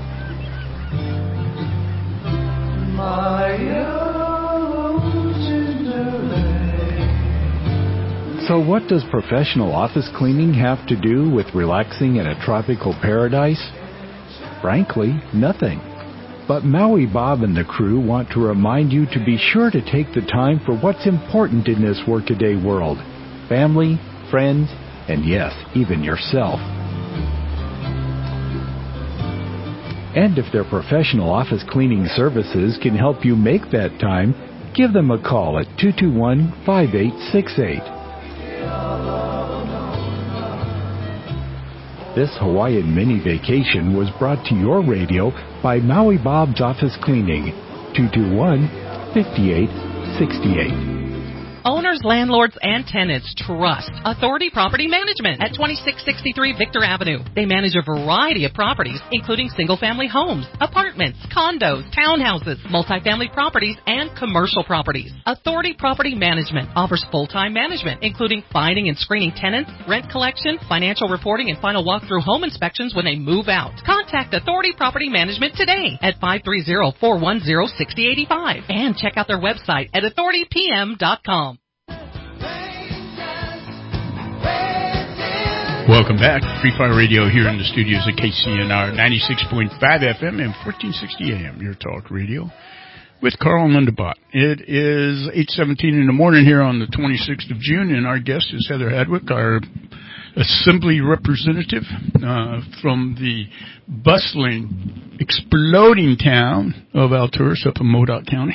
So what does professional office cleaning have to do with relaxing in a tropical paradise? Frankly, nothing. But Maui Bob and the crew want to remind you to be sure to take the time for what's important in this workaday world. Family, friends, and yes, even yourself. And if their professional office cleaning services can help you make that time, give them a call at two two one, five eight six eight. This Hawaiian mini vacation was brought to your radio by Maui Bob's Office Cleaning, two two one, five eight six eight. Owners, landlords, and tenants trust Authority Property Management at twenty-six sixty-three Victor Avenue. They manage a variety of properties, including single-family homes, apartments, condos, townhouses, multifamily properties, and commercial properties. Authority Property Management offers full-time management, including finding and screening tenants, rent collection, financial reporting, and final walkthrough home inspections when they move out. Contact Authority Property Management today at five three zero, four one zero, six zero eight five and check out their website at authority p m dot com. Welcome back. Free Fire Radio here in the studios at K C N R ninety-six point five F M and fourteen sixty A M, your talk radio, with Carl Lindenbot. It is eight seventeen in the morning here on the twenty-sixth of June, and our guest is Heather Hadwick, our Assembly representative uh, from the bustling, exploding town of Alturas up in Modoc County.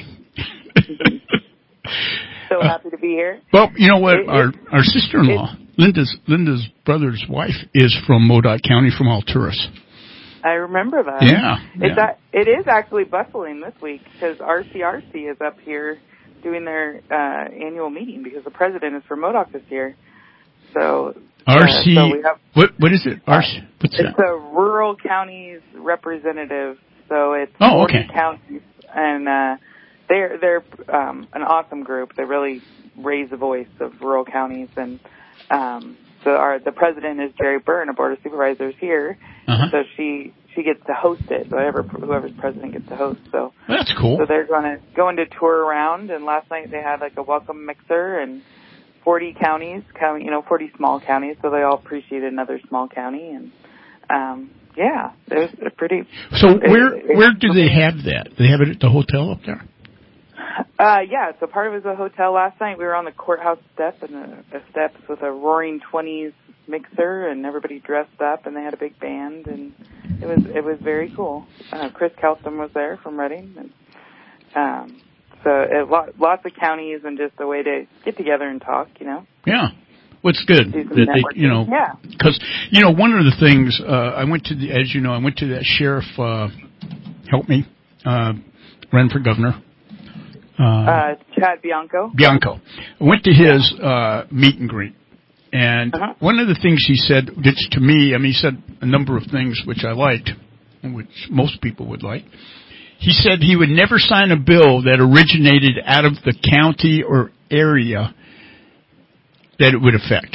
So happy to be here. Well, you know what? It, our our sister-in-law, Linda's Linda's brother's wife, is from Modoc County, from Alturas. I remember that. Yeah. It's yeah. A, it is actually bustling this week because R C R C is up here doing their uh, annual meeting because the president is from Modoc this year. So R C. Uh, so we have, what what is it? R C. What's it's that? a rural counties representative. So it's oh, okay. forty counties, and uh, they're they're um, an awesome group. They really raise the voice of rural counties, and um, so our the president is Jerry Byrne, a board of supervisors here. Uh-huh. So she she gets to host it. Whatever whoever's president gets to host. So that's cool. So they're going to going to tour around, and last night they had like a welcome mixer and forty counties, county, you know, forty small counties. So they all appreciated another small county, and um, yeah, there's a pretty. So where it, where do they have that? They have it at the hotel up there. Uh, yeah, so part of it was a hotel last night. We were on the courthouse step and the, the steps with a Roaring Twenties mixer, and everybody dressed up, and they had a big band, and it was it was very cool. Uh, Chris Kelsom was there from Reading, and um, so it, lot, lots of counties and just a way to get together and talk, you know. Yeah. What's good that they, you know, because yeah. you know, one of the things uh, I went to the, as you know, I went to that sheriff, uh, help me, uh, ran for governor. Uh, uh, Chad Bianco. Bianco. I went to his uh, meet and greet. And uh-huh. one of the things he said, which to me, I mean, he said a number of things which I liked, which most people would like. He said he would never sign a bill that originated out of the county or area that it would affect.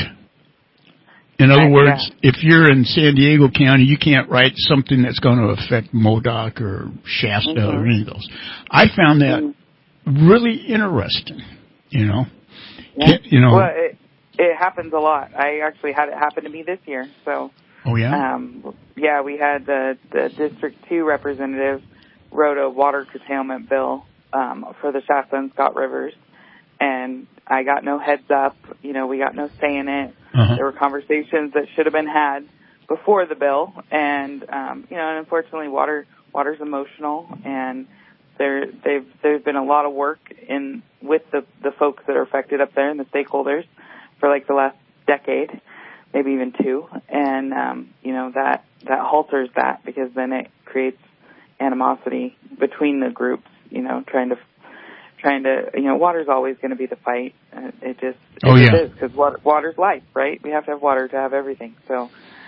In other right, words, yeah. if you're in San Diego County, you can't write something that's going to affect MoDOC or Shasta mm-hmm. or any of those. I found that mm-hmm. really interesting, you know. Yeah. You know. Well, it, it happens a lot. I actually had it happen to me this year. So. Oh, yeah? Um, yeah, we had the, the District two representative wrote a water curtailment bill um, for the Shasta and Scott Rivers, and I got no heads up. You know, we got no say in it. Uh-huh. There were conversations that should have been had before the bill, and um, you know, and unfortunately, water water's emotional, and there they've there's been a lot of work in with the the folks that are affected up there and the stakeholders for like the last decade, maybe even two, and um, you know that that halters that because then it creates animosity between the groups. You know, trying to. Trying to, you know, water's always going to be the fight. Uh, it just, it oh, just yeah. is because water, water's life, right? We have to have water to have everything. So,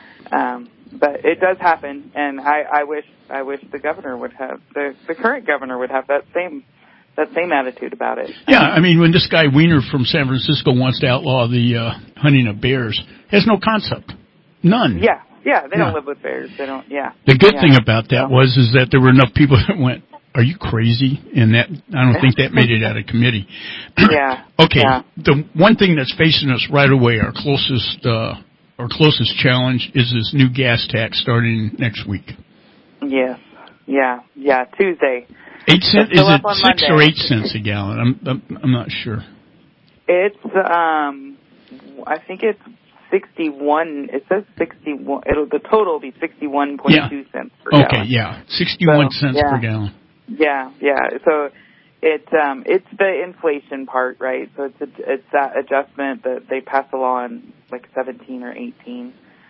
um, but it does happen, and I, I wish, I wish the governor would have the the current governor would have that same that same attitude about it. Yeah, I mean, when this guy Weiner from San Francisco wants to outlaw the uh, hunting of bears, has no concept, none. Yeah, yeah, they yeah. don't live with bears. They don't. Yeah. The good yeah. thing about that so. was is that there were enough people that went, are you crazy? And that, I don't think that made it out of committee. Yeah. Okay. Yeah. The one thing that's facing us right away, our closest, uh, our closest challenge is this new gas tax starting next week. Yes. Yeah. Yeah. Tuesday. Eight cents? Is it six Monday. or eight cents a gallon? I'm, I'm, I'm not sure. It's, um, I think it's sixty-one. It says sixty-one. It'll, the total will be sixty-one point two yeah. cents per okay, gallon. Okay. Yeah. Sixty-one so, cents yeah. per gallon. Yeah, yeah. So it um it's the inflation part, right? So it's a, it's that adjustment that they pass a law in like seventeen or eighteen.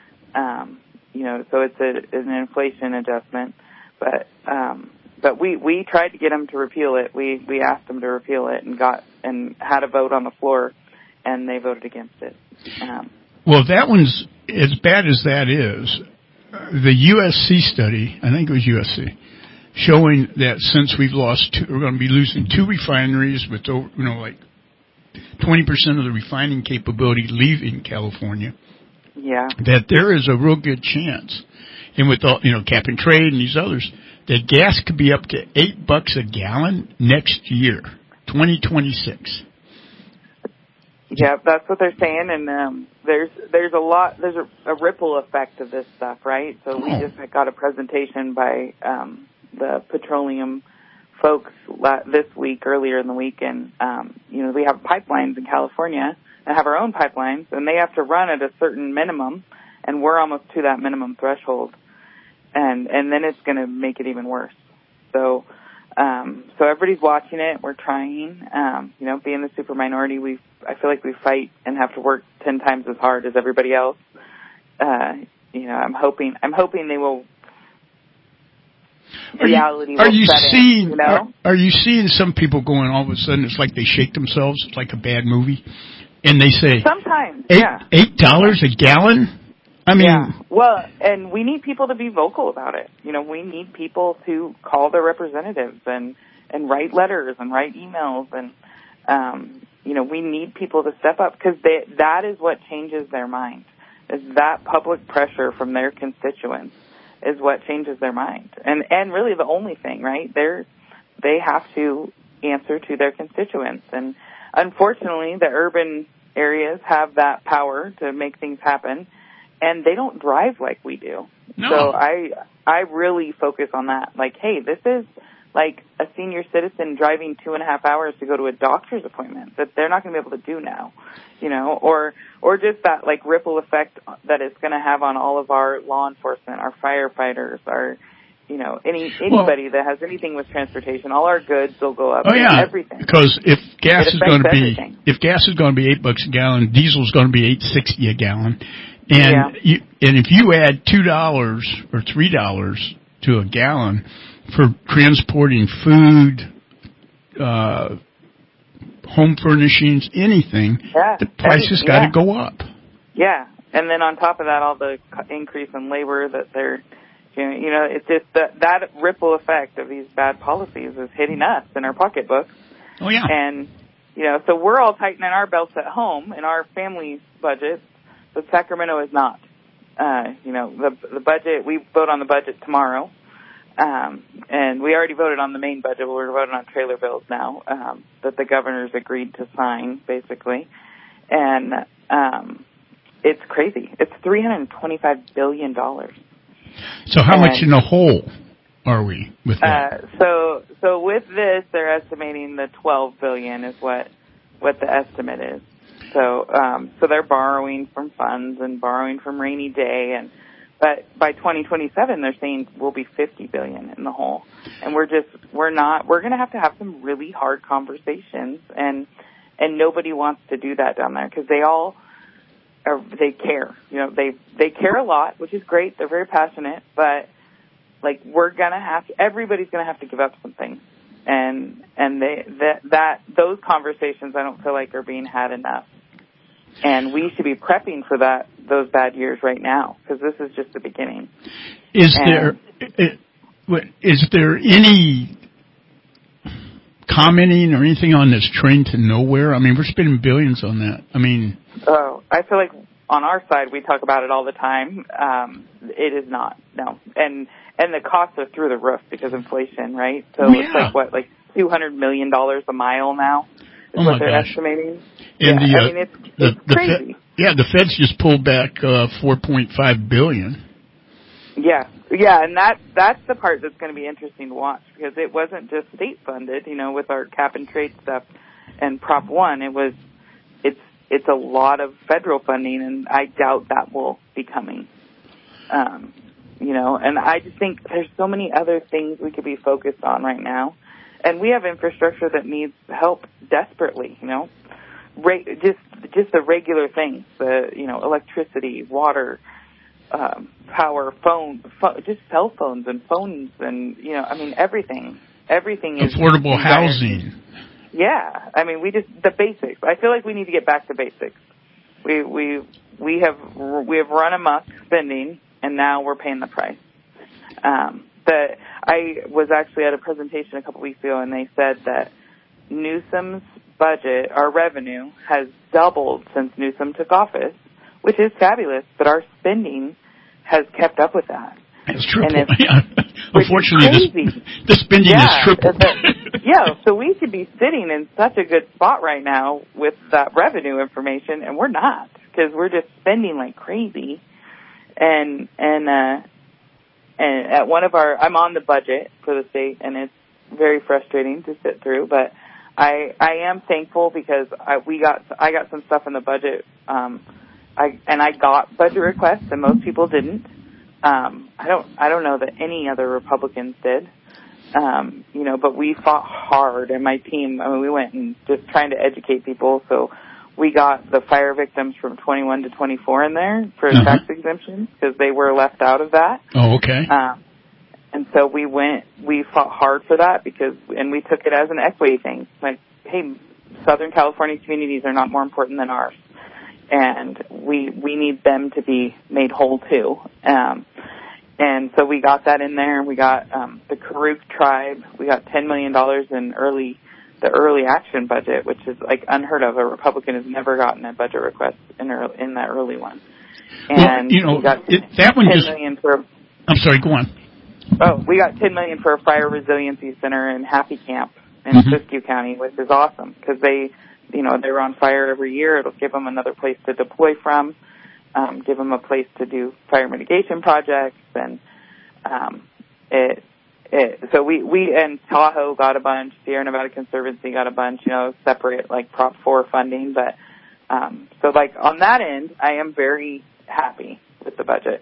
Um, you know, so it's a an inflation adjustment. But um but we we tried to get them to repeal it. We we asked them to repeal it and got and had a vote on the floor, and they voted against it. Um, well, that one's as bad as that is. The U S C study, I think it was U S C. Showing that since we've lost two, we're going to be losing two refineries with, you know, like twenty percent of the refining capability leaving California. Yeah. That there is a real good chance, and with all, you know, cap and trade and these others, that gas could be up to eight bucks a gallon next year, twenty twenty-six. Yeah, that's what they're saying, and um, there's there's a lot there's a, a ripple effect of this stuff, right? So we just got a presentation by um, the petroleum folks this week, earlier in the week, and um, you know, we have pipelines in California and have our own pipelines, and they have to run at a certain minimum, and we're almost to that minimum threshold, and and then it's going to make it even worse. So. Um, so everybody's watching it. We're trying, um, you know, being the super minority, we I feel like we fight and have to work ten times as hard as everybody else. Uh, you know, I'm hoping, I'm hoping they will, are reality you, are will you set seeing, in, you know? are, are you seeing some people going all of a sudden, it's like they shake themselves, it's like a bad movie, and they say, sometimes, eight, yeah. eight dollars a gallon? I mean, yeah. Well, and we need people to be vocal about it. You know, we need people to call their representatives and, and write letters and write emails. And, um, you know, we need people to step up because that is what changes their mind, is that public pressure from their constituents is what changes their mind. And, and really the only thing, right? They're, they have to answer to their constituents. And unfortunately, the urban areas have that power to make things happen. And they don't drive like we do. No. So I I really focus on that. Like, hey, this is like a senior citizen driving two and a half hours to go to a doctor's appointment that they're not going to be able to do now, you know, or or just that like ripple effect that it's going to have on all of our law enforcement, our firefighters, our, you know, any anybody well, that has anything with transportation. All our goods will go up. Oh yeah, everything. Because if gas is going to be everything. if gas is going to be eight bucks a gallon, diesel is going to be eight sixty a gallon. And yeah. you, and if you add two dollars or three dollars to a gallon for transporting food, uh, home furnishings, anything, yeah. the prices Every, got to yeah. go up. Yeah, and then on top of that, all the increase in labor that they're, you know, you know it's just that, that ripple effect of these bad policies is hitting us in our pocketbooks. Oh, yeah. And, you know, so we're all tightening our belts at home in our family budget, but Sacramento is not. Uh, you know, the the budget, we vote on the budget tomorrow, um, and we already voted on the main budget, but we're voting on trailer bills now, um, that the governor's agreed to sign, basically. And um, it's crazy. It's three hundred twenty-five billion dollars. So how and, much in the hole are we with that? Uh, so, so with this, they're estimating the twelve billion dollars is what, what the estimate is. So, um, so they're borrowing from funds and borrowing from rainy day, and but by twenty twenty-seven, they're saying we'll be fifty billion in the hole, and we're just we're not we're going to have to have some really hard conversations, and and nobody wants to do that down there because they all are they care, you know, they they care a lot, which is great. They're very passionate, but like we're gonna have to, everybody's gonna have to give up something, and and they that that those conversations I don't feel like are being had enough. And we should be prepping for that, those bad years right now, because this is just the beginning. Is and, there, is there any commenting or anything on this train to nowhere? I mean, we're spending billions on that. I mean, oh, I feel like on our side we talk about it all the time. Um, it is not, no, and and the costs are through the roof because of inflation, right? So yeah. it's like what, like two hundred million dollars a mile now. Is oh what my they're gosh. estimating. And yeah, the, uh, I mean, it's, the, it's the crazy. Fe- yeah, the Feds just pulled back uh, four point five billion dollars. Yeah, yeah, and that that's the part that's going to be interesting to watch because it wasn't just state funded, you know, with our cap and trade stuff and Prop One. It was, it's it's a lot of federal funding, and I doubt that will be coming. Um, you know, and I just think there's so many other things we could be focused on right now. And we have infrastructure that needs help desperately, you know, Re- just just the regular things, the, you know, electricity, water, um, power, phone, phone, just cell phones and phones and, you know, I mean, everything. Everything is... Affordable housing. Yeah. I mean, we just, the basics. I feel like we need to get back to basics. We, we, we have, we have run amok spending, and now we're paying the price. Um, But I was actually at a presentation a couple weeks ago, and they said that Newsom's budget, our revenue, has doubled since Newsom took office, which is fabulous, but our spending has kept up with that. It's triple. And it's, yeah. Unfortunately, the, the spending yeah, is triple. the, yeah, so we should be sitting in such a good spot right now with that revenue information, and we're not, because we're just spending like crazy. And, and, uh, And at one of our, I'm on the budget for the state, and it's very frustrating to sit through. But I, I am thankful because I, we got, I got some stuff in the budget, um, I and I got budget requests, and most people didn't. Um, I don't, I don't know that any other Republicans did. Um, you know, but we fought hard, and my team. I mean, we went and just trying to educate people. So we got the fire victims from twenty-one to twenty-four in there for uh-huh. tax exemptions because they were left out of that. Oh, okay. Um, and so we went, we fought hard for that because, and we took it as an equity thing. Like, hey, Southern California communities are not more important than ours, and we we need them to be made whole too. Um, and so we got that in there. We got um, the Karuk tribe. We got ten million dollars in early. the early action budget, which is like unheard of. A Republican has never gotten a budget request in early, in that early one. And well, you know, we got it, that one ten just. million for. I'm sorry. Go on. Oh, we got ten million for a fire resiliency center in Happy Camp in mm-hmm. Siskiyou County, which is awesome because they, you know, they're on fire every year. It'll give them another place to deploy from, um, give them a place to do fire mitigation projects, and um, it. It, so we, we, and Tahoe got a bunch, Sierra Nevada Conservancy got a bunch, you know, separate, like, Prop four funding, but, um, so, like, on that end, I am very happy with the budget.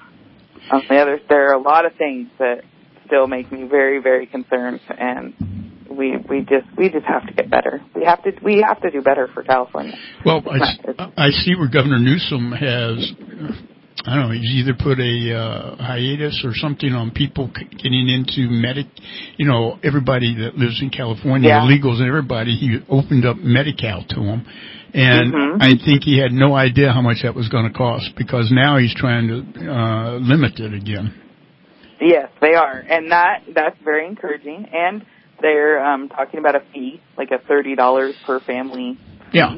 On the other, there are a lot of things that still make me very, very concerned, and we, we just, we just have to get better. We have to, we have to do better for California. Well, I, I see where Governor Newsom has I don't know, he's either put a uh, hiatus or something on people c- getting into medic, you know, everybody that lives in California, Yeah. illegals and everybody, he opened up Medi-Cal to them. And Mhm. I think he had no idea how much that was going to cost, because now he's trying to uh, limit it again. Yes, they are. And that that's very encouraging. And they're um, talking about a fee, like a thirty dollars per family fee. Yeah.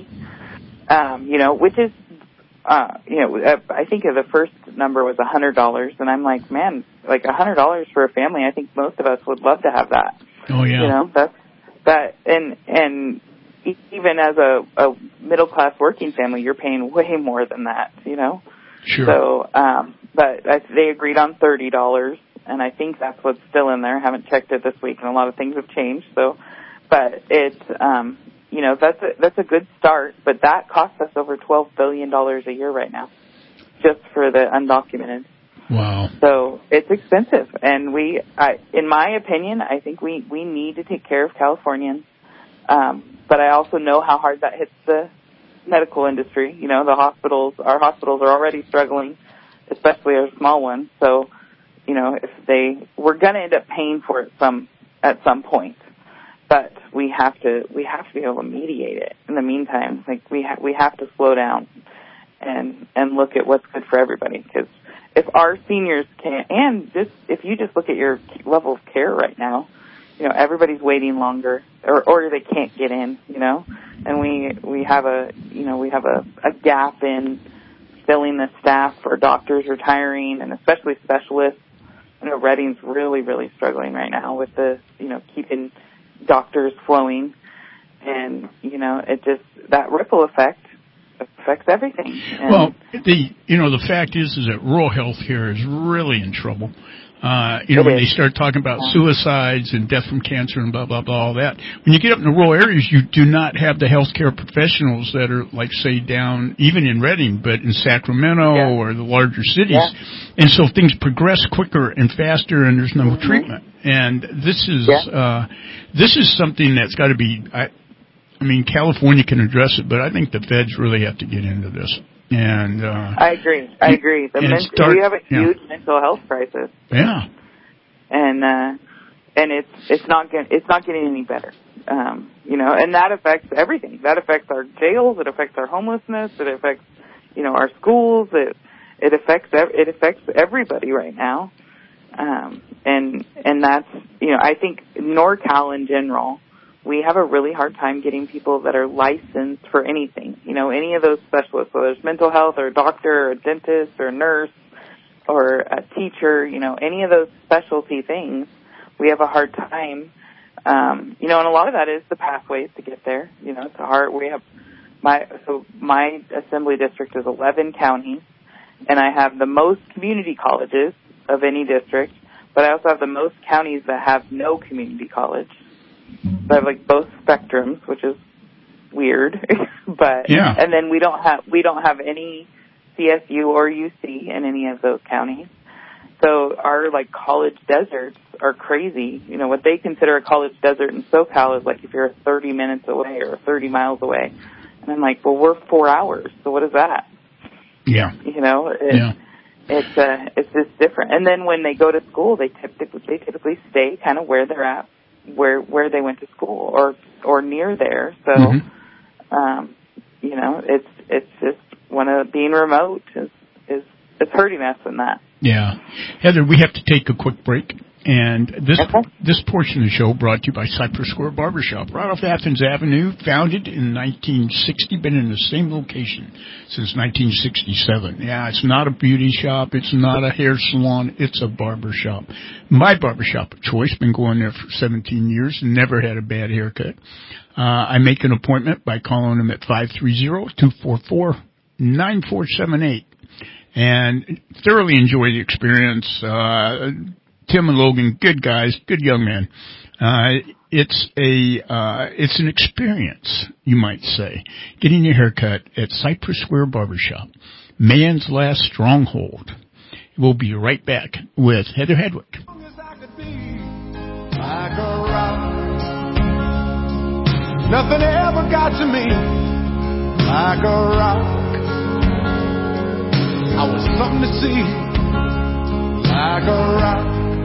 Um, you know, which is, uh, you know, uh, I think the first number was one hundred dollars. And I'm like, man, like one hundred dollars for a family, I think most of us would love to have that. Oh, yeah. You know, that's, that, and, and even as a, a middle-class working family, you're paying way more than that, you know? Sure. So, um, but I, they agreed on thirty dollars, and I think that's what's still in there. I haven't checked it this week, and a lot of things have changed, so, but it's, um, you know, that's a, that's a good start, but that costs us over twelve billion dollars a year right now, just for the undocumented. Wow. So it's expensive, and we, I, in my opinion, I think we, we need to take care of Californians. Um, but I also know how hard that hits the medical industry. You know, the hospitals, our hospitals are already struggling, especially our small ones. So, you know, if they, we're going to end up paying for it some, at some point. But we have to, we have to be able to mediate it. In the meantime, like we ha- we have to slow down and, and look at what's good for everybody. Because if our seniors can't, and just, if you just look at your level of care right now, you know, everybody's waiting longer, or, or they can't get in, you know, and we, we have a, you know, we have a, a gap in filling the staff for doctors retiring, and especially specialists. I know Redding's really, really struggling right now with the, you know, keeping doctors flowing, and, you know, it just, that ripple effect affects everything. And well, the, you know, the fact is, is that rural health care is really in trouble. Uh, you know, It when is. they start talking about suicides and death from cancer and blah, blah, blah, all that. When you get up in the rural areas, you do not have the healthcare professionals that are, like, say, down, even in Redding, but in Sacramento Yeah. or the larger cities. Yeah. And so things progress quicker and faster, and there's no Mm-hmm. treatment. And this is, Yeah. uh, this is something that's got to be, I, I mean, California can address it, but I think the feds really have to get into this. And, uh, I agree. I agree. The and men- start- we have a yeah. huge mental health crisis. Yeah. And, uh, and it's, it's not getting, it's not getting any better. Um, you know, and that affects everything. That affects our jails. It affects our homelessness. It affects, you know, our schools. It, it affects, ev- it affects everybody right now. Um, and, and that's, you know, I think NorCal in general, we have a really hard time getting people that are licensed for anything. You know, any of those specialists, whether it's mental health or a doctor or a dentist or a nurse or a teacher, you know, any of those specialty things, we have a hard time. Um, you know, and a lot of that is the pathways to get there. You know, it's a hard, we have my, so my assembly district is eleven counties, and I have the most community colleges of any district, but I also have the most counties that have no community college. So I have like both spectrums, which is weird, but Yeah. and then we don't have we don't have any C S U or U C in any of those counties. So our like college deserts are crazy. You know, what they consider a college desert in SoCal is like if you're thirty minutes away or thirty miles away. And I'm like, well, we're four hours, so what is that? Yeah. You know, it, Yeah. it's uh, it's just different. And then when they go to school, they typically they typically stay kind of where they're at, where where they went to school or or near there. So, Mm-hmm. um, you know, it's it's just one of being remote is is it's hurting us in that. Yeah. Heather, we have to take a quick break. And this Okay. this portion of the show brought to you by Cypress Square Barbershop, right off Athens Avenue, founded in nineteen sixty, been in the same location since nineteen sixty-seven. Yeah, it's not a beauty shop, it's not a hair salon, it's a barbershop. My barbershop of choice, been going there for seventeen years, never had a bad haircut. Uh, I make an appointment by calling them at five three zero, two four four, nine four seven eight. And thoroughly enjoy the experience. Uh, Tim and Logan, good guys, good young men. Uh, it's a, uh, it's an experience, you might say, getting your haircut at Cypress Square Barbershop, man's last stronghold. We'll be right back with Heather Hedwick. Like a rock. Nothing ever got to me like a rock. I was something to see, like a rock.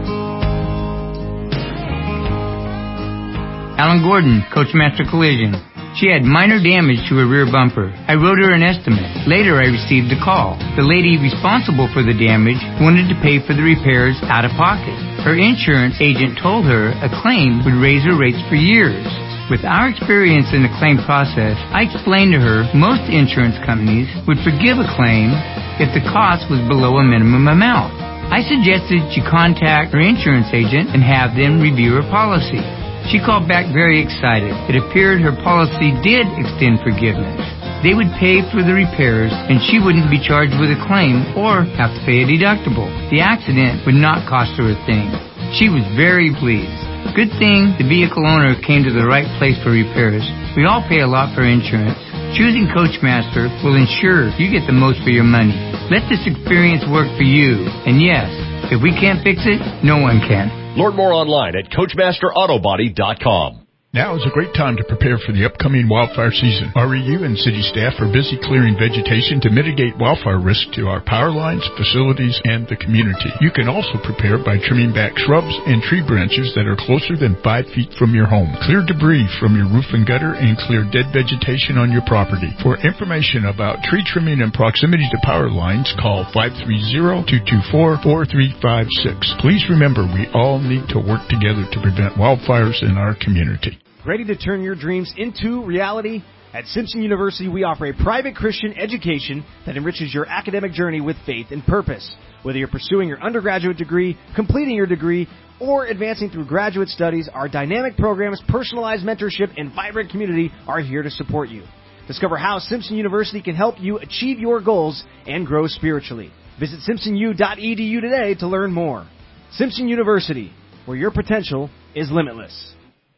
Alan Gordon, Coachmaster Collision. She had minor damage to her rear bumper. I wrote her an estimate. Later, I received a call. The lady responsible for the damage wanted to pay for the repairs out of pocket. Her insurance agent told her a claim would raise her rates for years. With our experience in the claim process, I explained to her most insurance companies would forgive a claim if the cost was below a minimum amount. I suggested she contact her insurance agent and have them review her policy. She called back very excited. It appeared her policy did extend forgiveness. They would pay for the repairs, and she wouldn't be charged with a claim or have to pay a deductible. The accident would not cost her a thing. She was very pleased. Good thing the vehicle owner came to the right place for repairs. We all pay a lot for insurance. Choosing Coachmaster will ensure you get the most for your money. Let this experience work for you. And yes, if we can't fix it, no one can. Learn more online at Coachmaster Auto Body dot com. Now is a great time to prepare for the upcoming wildfire season. R E U and city staff are busy clearing vegetation to mitigate wildfire risk to our power lines, facilities, and the community. You can also prepare by trimming back shrubs and tree branches that are closer than five feet from your home. Clear debris from your roof and gutter and clear dead vegetation on your property. For information about tree trimming and proximity to power lines, call five three zero, two two four, four three five six. Please remember, we all need to work together to prevent wildfires in our community. Ready to turn your dreams into reality? At Simpson University, we offer a private Christian education that enriches your academic journey with faith and purpose. Whether you're pursuing your undergraduate degree, completing your degree, or advancing through graduate studies, our dynamic programs, personalized mentorship, and vibrant community are here to support you. Discover how Simpson University can help you achieve your goals and grow spiritually. Visit simpson u dot e d u today to learn more. Simpson University, where your potential is limitless.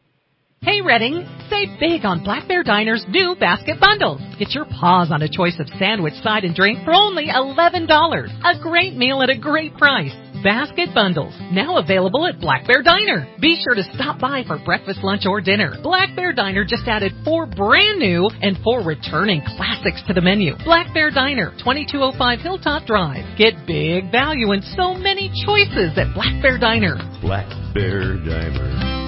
Hey Redding, save big on Black Bear Diner's new basket bundles. Get your paws on a choice of sandwich, side, and drink for only eleven dollars. A great meal at a great price. Basket bundles, now available at Black Bear Diner. Be sure to stop by for breakfast, lunch, or dinner. Black Bear Diner just added four brand new and four returning classics to the menu. Black Bear Diner, twenty-two oh five Hilltop Drive. Get big value and so many choices at Black Bear Diner. Black Bear Diner.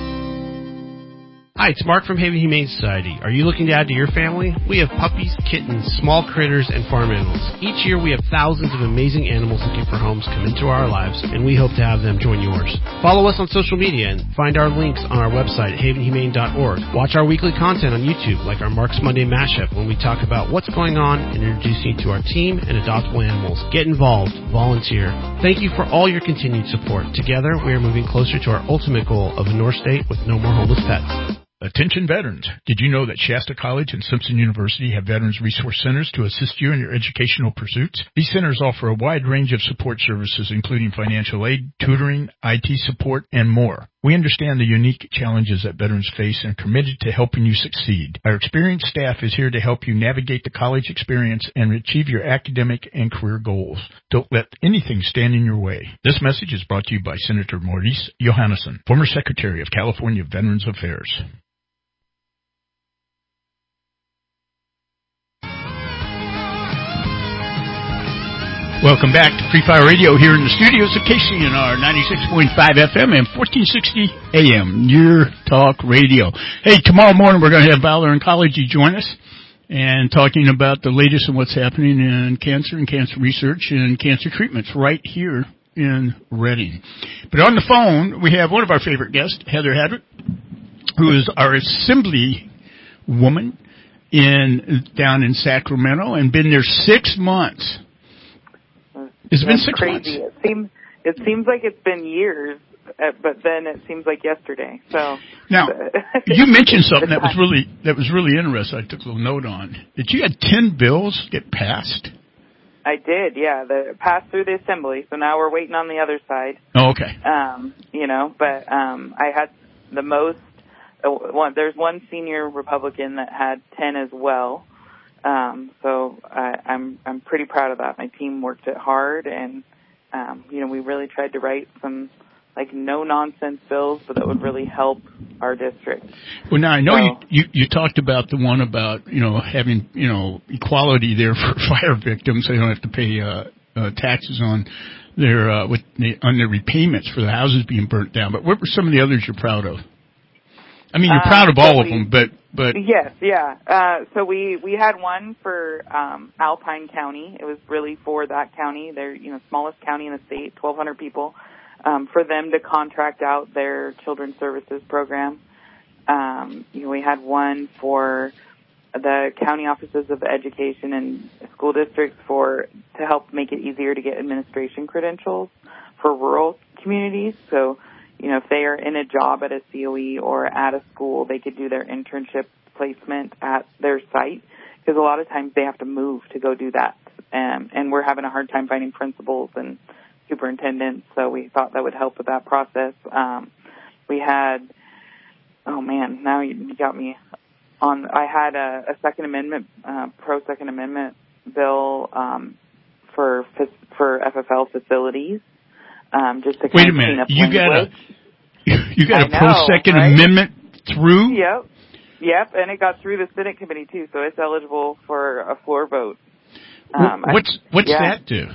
Hi, it's Mark from Haven Humane Society. Are you looking to add to your family? We have puppies, kittens, small critters, and farm animals. Each year we have thousands of amazing animals looking for homes come into our lives, and we hope to have them join yours. Follow us on social media and find our links on our website, haven humane dot org. Watch our weekly content on YouTube, like our Mark's Monday Mashup, when we talk about what's going on and introduce you to our team and adoptable animals. Get involved. Volunteer. Thank you for all your continued support. Together, we are moving closer to our ultimate goal of a North State with no more homeless pets. Attention veterans. Did you know that Shasta College and Simpson University have Veterans Resource Centers to assist you in your educational pursuits? These centers offer a wide range of support services, including financial aid, tutoring, I T support, and more. We understand the unique challenges that veterans face and are committed to helping you succeed. Our experienced staff is here to help you navigate the college experience and achieve your academic and career goals. Don't let anything stand in your way. This message is brought to you by Senator Maurice Johannesson, former Secretary of California Veterans Affairs. Welcome back to Free Fire Radio here in the studios of K C N R ninety-six point five F M and fourteen sixty A M, Your Talk Radio. Hey, tomorrow morning we're going to have Valor Oncology join us and talking about the latest and what's happening in cancer and cancer research and cancer treatments right here in Redding. But on the phone, we have one of our favorite guests, Heather Hadrick, who is our assembly woman in down in Sacramento and been there six months. It's been six crazy. months. It seems it seems like it's been years, uh, but then it seems like yesterday. So now you mentioned something that was really that was really interesting. I took a little note on that. You had ten bills get passed. I did, yeah. The passed through the assembly, so now we're waiting on the other side. Oh, okay. Um, you know, but um, I had the most. Uh, one, there's one senior Republican that had ten as well. Um, so I, I'm I'm pretty proud of that. My team worked it hard, and um, you know, we really tried to write some like no nonsense bills, but that would really help our district. Well, now I know so, you, you you talked about the one about you know having you know equality there for fire victims. They don't have to pay uh, uh, taxes on their uh, with the, on their repayments for the houses being burnt down. But what were some of the others you're proud of? I mean, you're proud of uh, all so of we, them, but but yes, yeah. Uh, so we we had one for um, Alpine County. It was really for that county. They're you know smallest county in the state, twelve hundred people. Um, for them to contract out their children's services program. Um, you know, we had one for the county offices of education and school districts for to help make it easier to get administration credentials for rural communities. So, you know, if they are in a job at a C O E or at a school, they could do their internship placement at their site because a lot of times they have to move to go do that. Um, and we're having a hard time finding principals and superintendents, so we thought that would help with that process. Um, we had, oh man, now you got me on. I had a, a Second Amendment, uh, pro Second Amendment bill um, for for F F L facilities. Um, just to wait kind a of clean minute, up you language. got a you got a I pro know, Second right? Amendment through? Yep, yep, and it got through the Senate committee too, so it's eligible for a floor vote. Um, what's what's yeah. that do?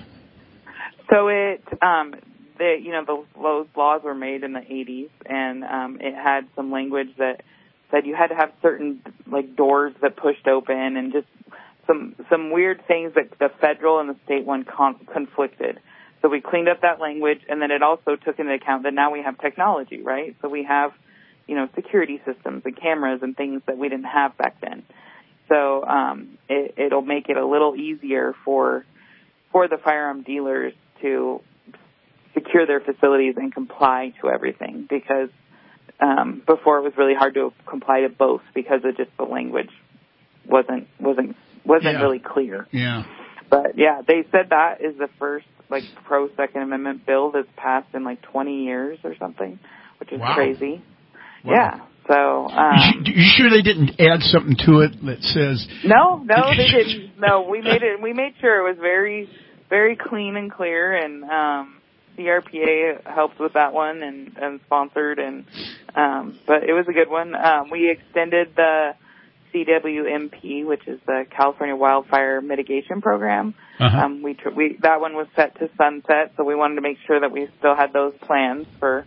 So it, um, the, you know, the, those laws were made in the eighties, and um, it had some language that said you had to have certain, like, doors that pushed open and just some some weird things that the federal and the state one con- conflicted. So we cleaned up that language, and then it also took into account that now we have technology, right? So we have, you know, security systems and cameras and things that we didn't have back then. So um, it, it'll make it a little easier for for the firearm dealers to secure their facilities and comply to everything, because um, before it was really hard to comply to both because of just the language wasn't wasn't wasn't yeah. really clear. Yeah. But yeah, they said that is the first like pro Second Amendment bill that's passed in like twenty years or something, which is wow. crazy. Wow. Yeah. So um, you, you sure they didn't add something to it that says? No, no, they didn't. No, we made it. We made sure it was very. very clean and clear, and um, C R P A helped with that one and, and sponsored, and um, but it was a good one. Um, we extended the C W M P, which is the California Wildfire Mitigation Program. Uh-huh. Um, we, tr- we that one was set to sunset, so we wanted to make sure that we still had those plans for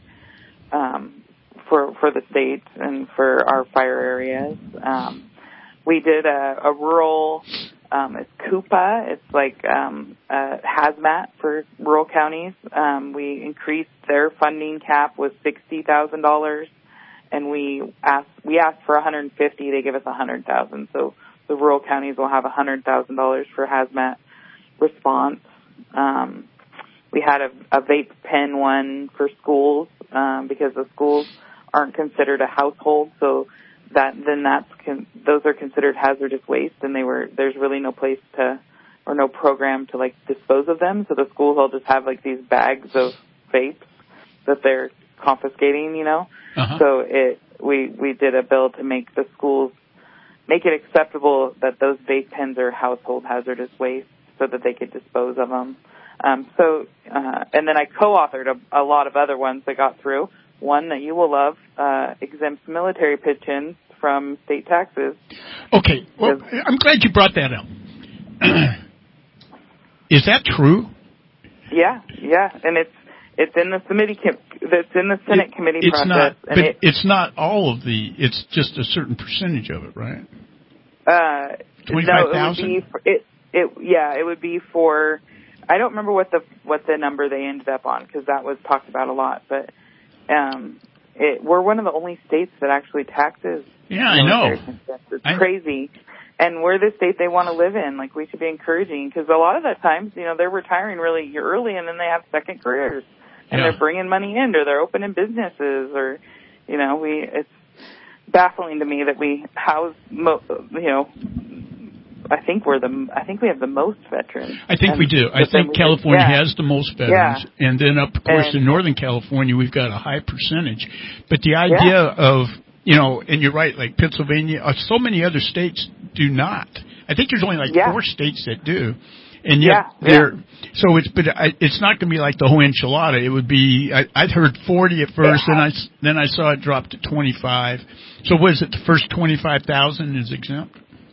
um, for for the state and for our fire areas. Um, we did a, a rural. Um, it's Coupa. It's like um, uh, hazmat for rural counties. Um, we increased their funding cap was sixty thousand dollars, and we asked we asked for one hundred fifty. They give us one hundred thousand. So the rural counties will have one hundred thousand dollars for hazmat response. Um, we had a, a vape pen one for schools um, because the schools aren't considered a household, so. That then that's con- those are considered hazardous waste, and they were there's really no place to or no program to like dispose of them. So the schools all just have like these bags of vapes that they're confiscating, you know. Uh-huh. So it we we did a bill to make the schools make it acceptable that those vape pens are household hazardous waste, so that they could dispose of them. Um, so uh, and then I co-authored a, a lot of other ones that got through. One that you will love, uh, exempts military pensions from state taxes. Okay, well, I'm glad you brought that up. Is that true? Yeah, yeah, and it's it's in the committee. It's in the Senate it, committee it's process. Not, and but it, it's not all of the. It's just a certain percentage of it, right? Uh, Twenty-five thousand. No, it, it yeah, it would be for. I don't remember what the what the number they ended up on because that was talked about a lot, but. Um, it, we're one of the only states that actually taxes. Yeah, I know. It's I, crazy. And we're the state they want to live in. Like, we should be encouraging, because a lot of the times, you know, they're retiring really early, and then they have second careers. And yeah. they're bringing money in, or they're opening businesses, or, you know, we, it's baffling to me that we house, mo- you know, I think we're the. I think we have the most veterans. I think and, we do. I think California yeah. has the most veterans, yeah. and then up, of course, and, in Northern California, we've got a high percentage. But the idea yeah. of, you know, and you're right, like Pennsylvania, uh, so many other states do not. I think there's only like yeah. four states that do, and yet yeah. they're. Yeah. So it's, but I, it's not going to be like the whole enchilada. It would be. I, I'd heard forty at first, yeah. and I then I saw it drop to twenty-five. So what is it? The first twenty-five thousand is exempt.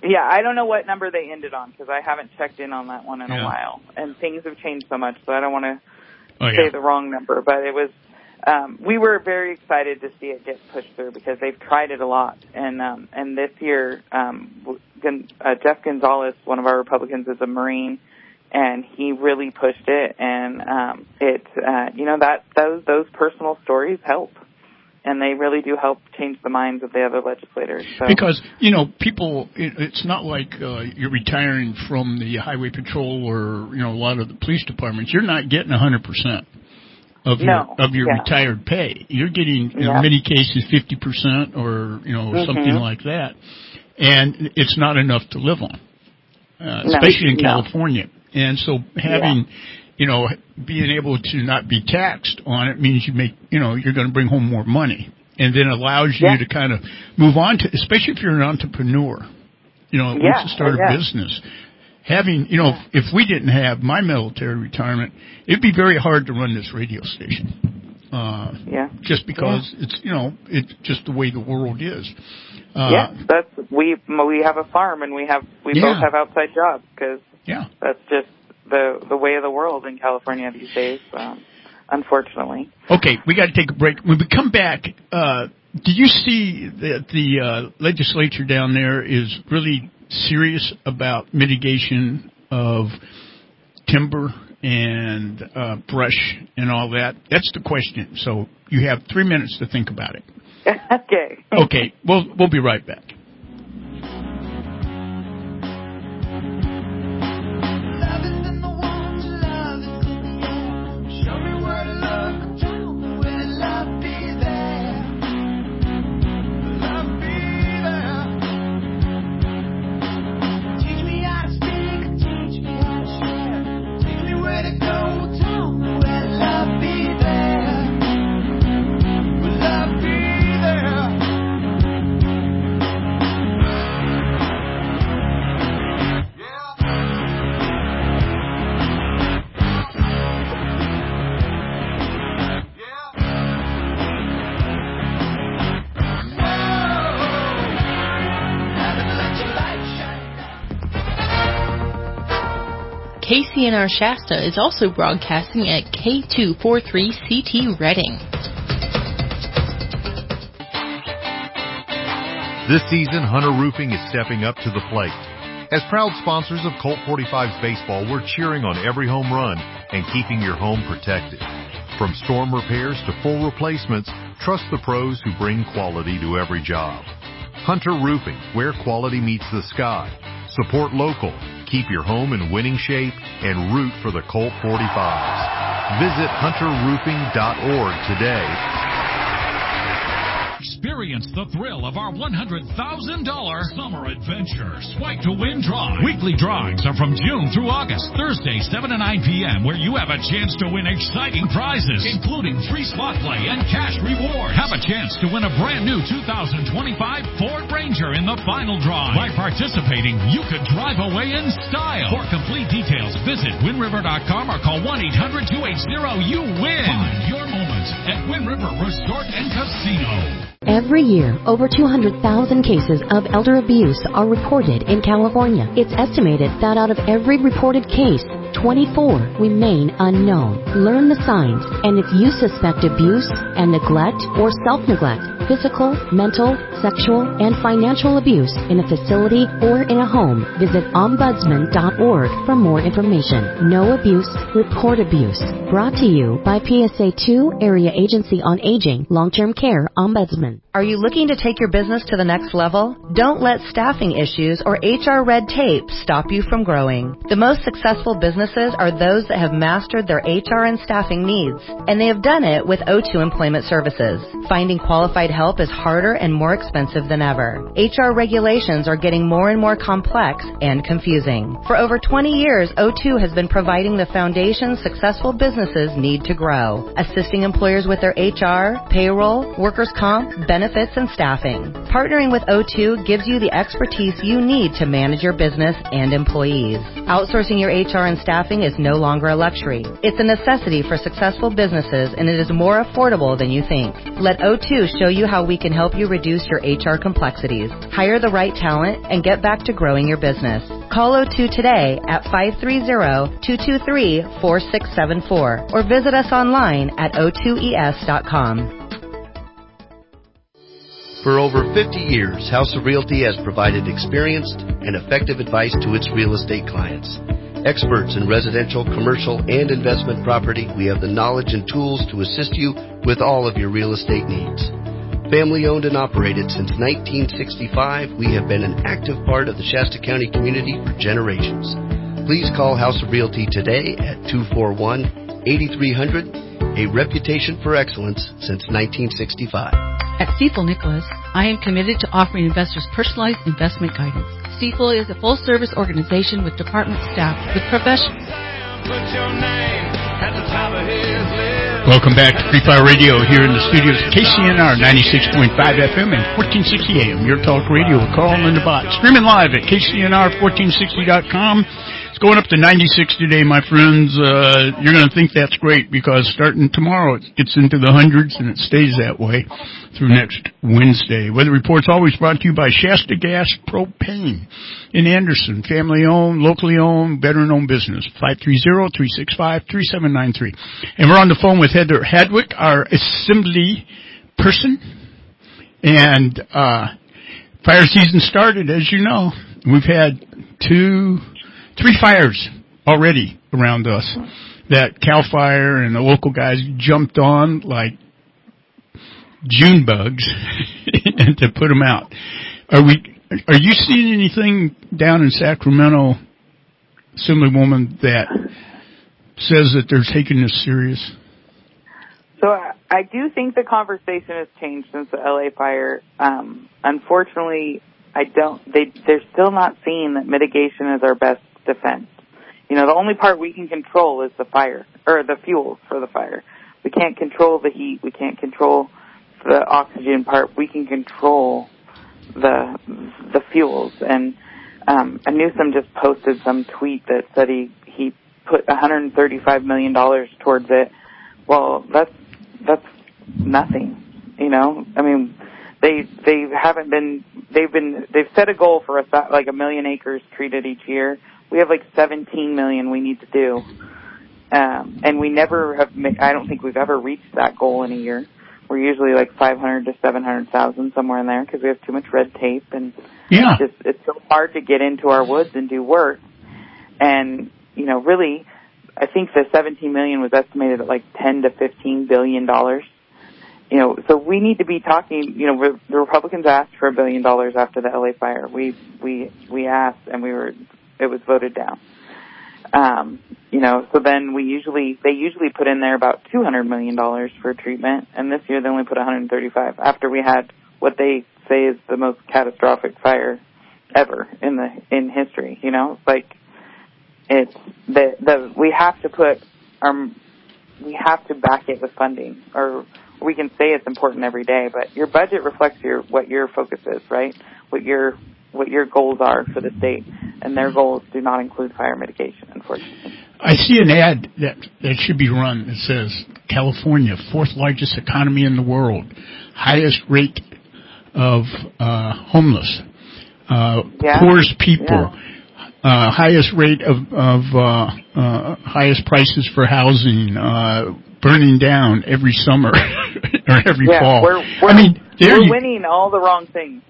Yeah, I don't know what number they ended on because I haven't checked in on that one in yeah. a while. And things have changed so much, so I don't want to oh, say yeah. the wrong number. But it was, um, we were very excited to see it get pushed through because they've tried it a lot. And um, and this year, um, uh, Jeff Gonzalez, one of our Republicans, is a Marine, and he really pushed it. And um, it, uh, you know, that those those personal stories help. And they really do help change the minds of the other legislators. So. Because, you know, people, it, it's not like uh, you're retiring from the highway patrol or, you know, a lot of the police departments. You're not getting one hundred percent of your, no. of your yeah. retired pay. You're getting, in yeah. many cases, fifty percent or, you know, mm-hmm. something like that. And it's not enough to live on, uh, no. especially in no. California. And so having... Yeah. You know, being able to not be taxed on it means you make, you know, you're going to bring home more money, and then allows you yeah. to kind of move on to, especially if you're an entrepreneur, you know, yeah. wants to start yeah. a business. Having, you know, yeah. if, if we didn't have my military retirement, it'd be very hard to run this radio station. Uh, yeah. Just because yeah. it's, you know, it's just the way the world is. Uh, yeah, that's we we have a farm and we have we yeah. both have outside jobs because yeah. that's just. the the way of the world in California these days, um, unfortunately. Okay, we got to take a break. When we come back, uh, did you see that the uh, legislature down there is really serious about mitigation of timber and uh, brush and all that? That's the question. So you have three minutes to think about it. Okay. Okay, we'll we'll be right back. K C N R Shasta is also broadcasting at K two forty-three C T Redding. This season, Hunter Roofing is stepping up to the plate. As proud sponsors of Colt forty-five's baseball, we're cheering on every home run and keeping your home protected. From storm repairs to full replacements, trust the pros who bring quality to every job. Hunter Roofing, where quality meets the sky. Support local, keep your home in winning shape, and root for the Colt forty-fives. Visit hunter roofing dot org today. Experience the thrill of our one hundred thousand dollars Summer Adventure Swipe to Win Drive. Weekly drawings are from June through August, Thursday, seven to nine p.m., where you have a chance to win exciting prizes, including free slot play and cash rewards. Have a chance to win a brand new two thousand twenty-five Ford Ranger in the final drawing. By participating, you could drive away in style. For complete details, visit win river dot com or call one eight hundred two eight zero you win. Find your moment at Wind River Resort and Casino. Every year, over two hundred thousand cases of elder abuse are reported in California. It's estimated that out of every reported case, twenty-four remain unknown. Learn the signs, and if you suspect abuse and neglect or self-neglect, physical, mental, sexual, and financial abuse in a facility or in a home, visit ombudsman dot org for more information. No abuse, report abuse. Brought to you by P S A two Area Agency on Aging, Long-Term Care Ombudsman. Are you looking to take your business to the next level? Don't let staffing issues or H R red tape stop you from growing. The most successful businesses are those that have mastered their H R and staffing needs, and they have done it with O two Employment Services. Finding qualified help is harder and more expensive than ever. H R regulations are getting more and more complex and confusing. For over twenty years, O two has been providing the foundation successful businesses need to grow, assisting employers with their H R, payroll, workers' comp, benefits, benefits, and staffing. Partnering with O two gives you the expertise you need to manage your business and employees. Outsourcing your H R and staffing is no longer a luxury. It's a necessity for successful businesses, and it is more affordable than you think. Let O two show you how we can help you reduce your H R complexities, hire the right talent, and get back to growing your business. Call O two today at five three zero, two two three, four six seven four or visit us online at O two E S dot com. For over fifty years, House of Realty has provided experienced and effective advice to its real estate clients. Experts in residential, commercial, and investment property, we have the knowledge and tools to assist you with all of your real estate needs. Family owned and operated since nineteen sixty-five, we have been an active part of the Shasta County community for generations. Please call House of Realty today at two four one, eight three zero zero, a reputation for excellence since nineteen sixty-five. At Stifel Nicholas, I am committed to offering investors personalized investment guidance. Stifel is a full-service organization with department staff with professionals. Welcome back to Free Fire Radio here in the studios of K C N R ninety-six point five F M and fourteen sixty A M. Your talk radio with Carl and Linda Bott. Streaming live at K C N R fourteen sixty dot com. It's going up to ninety-six today, my friends. Uh, you're going to think that's great because starting tomorrow it gets into the hundreds and it stays that way through next Wednesday. Weather Report's always brought to you by Shasta Gas Propane in Anderson. Family owned, locally owned, veteran owned business. five three zero, three six five, three seven nine three. And we're on the phone with Heather Hadwick, our assembly person. And uh fire season started, as you know. We've had two, three fires already around us that CAL FIRE and the local guys jumped on like June bugs and to put them out. Are we? Are you seeing anything down in Sacramento, Assemblywoman, that says that they're taking this serious? So I, I do think the conversation has changed since the L A fire. Um, unfortunately, I don't. They they're still not seeing that mitigation is our best defense. You know, the only part we can control is the fire or the fuels for the fire. We can't control the heat. We can't control the oxygen part. We can control the the fuels. And um, and Newsom just posted some tweet that said he he put one hundred thirty-five million dollars towards it. Well, that's that's nothing. You know, I mean, they they haven't been they've been they've set a goal for us like a million acres treated each year. We have like seventeen million we need to do, um, and we never have. I don't think we've ever reached that goal in a year. We're usually like five hundred to seven hundred thousand, somewhere in there, because we have too much red tape, and yeah. it's just it's so hard to get into our woods and do work. And you know, really, I think the seventeen million was estimated at like ten to fifteen billion dollars. You know, so we need to be talking. You know, the Republicans asked for a billion dollars after the L A fire. We we we asked, and we were. It was voted down. Um, you know, so then we usually, they usually put in there about two hundred million dollars for treatment, and this year they only put one hundred thirty-five after we had what they say is the most catastrophic fire ever in the, in history, you know? Like, it's, the, the, we have to put, um, we have to back it with funding, or we can say it's important every day, but your budget reflects your, what your focus is, right? What your, what your goals are for the state, and their goals do not include fire mitigation, unfortunately. I see an ad that, that should be run that says, California, fourth largest economy in the world, highest rate of uh, homeless, uh, yeah. poorest people, yeah. uh, highest rate of, of uh, uh, highest prices for housing, uh, burning down every summer or every yeah, fall. We're, we're, I mean, we're you, winning all the wrong things.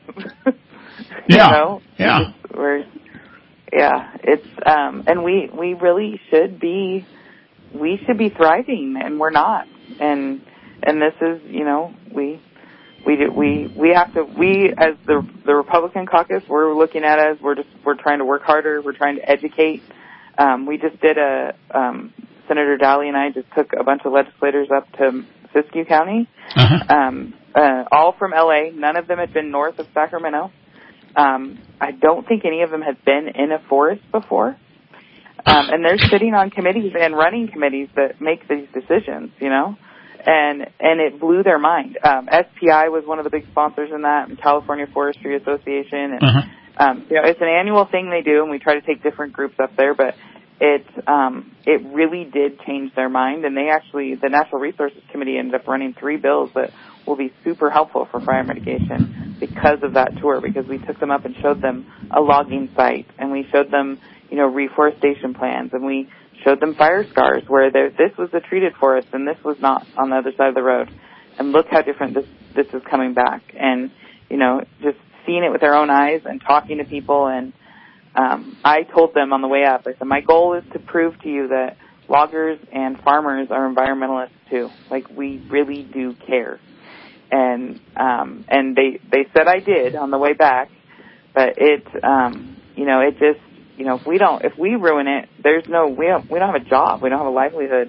Yeah, you know? yeah. We're, just, we're, yeah, it's, um, and we, we really should be, we should be thriving, and we're not. And, and this is, you know, we, we, do, we, we have to, we, as the, the Republican caucus, we're looking at it as we're just, we're trying to work harder, we're trying to educate. Um, we just did a, um, Senator Daly and I just took a bunch of legislators up to Siskiyou County, uh-huh. um, uh, all from L A. None of them had been north of Sacramento. Um, I don't think any of them had been in a forest before. Um, and they're sitting on committees and running committees that make these decisions, you know. and and it blew their mind. Um, S P I was one of the big sponsors in that, and California Forestry Association. And, uh-huh. um, you know, it's an annual thing they do, and we try to take different groups up there, but it um, it really did change their mind, and they actually, the Natural Resources Committee ended up running three bills that will be super helpful for fire mitigation because of that tour, because we took them up and showed them a logging site, and we showed them, you know, reforestation plans, and we showed them fire scars where there, this was a treated forest and this was not on the other side of the road. And look how different this, this is coming back. And, you know, just seeing it with their own eyes and talking to people. And um, I told them on the way up, I said, my goal is to prove to you that loggers and farmers are environmentalists too. Like, we really do care. And um, and they, they said I did on the way back, but it, um, you know, it just, you know, if we don't, if we ruin it, there's no, we don't, we don't have a job, we don't have a livelihood,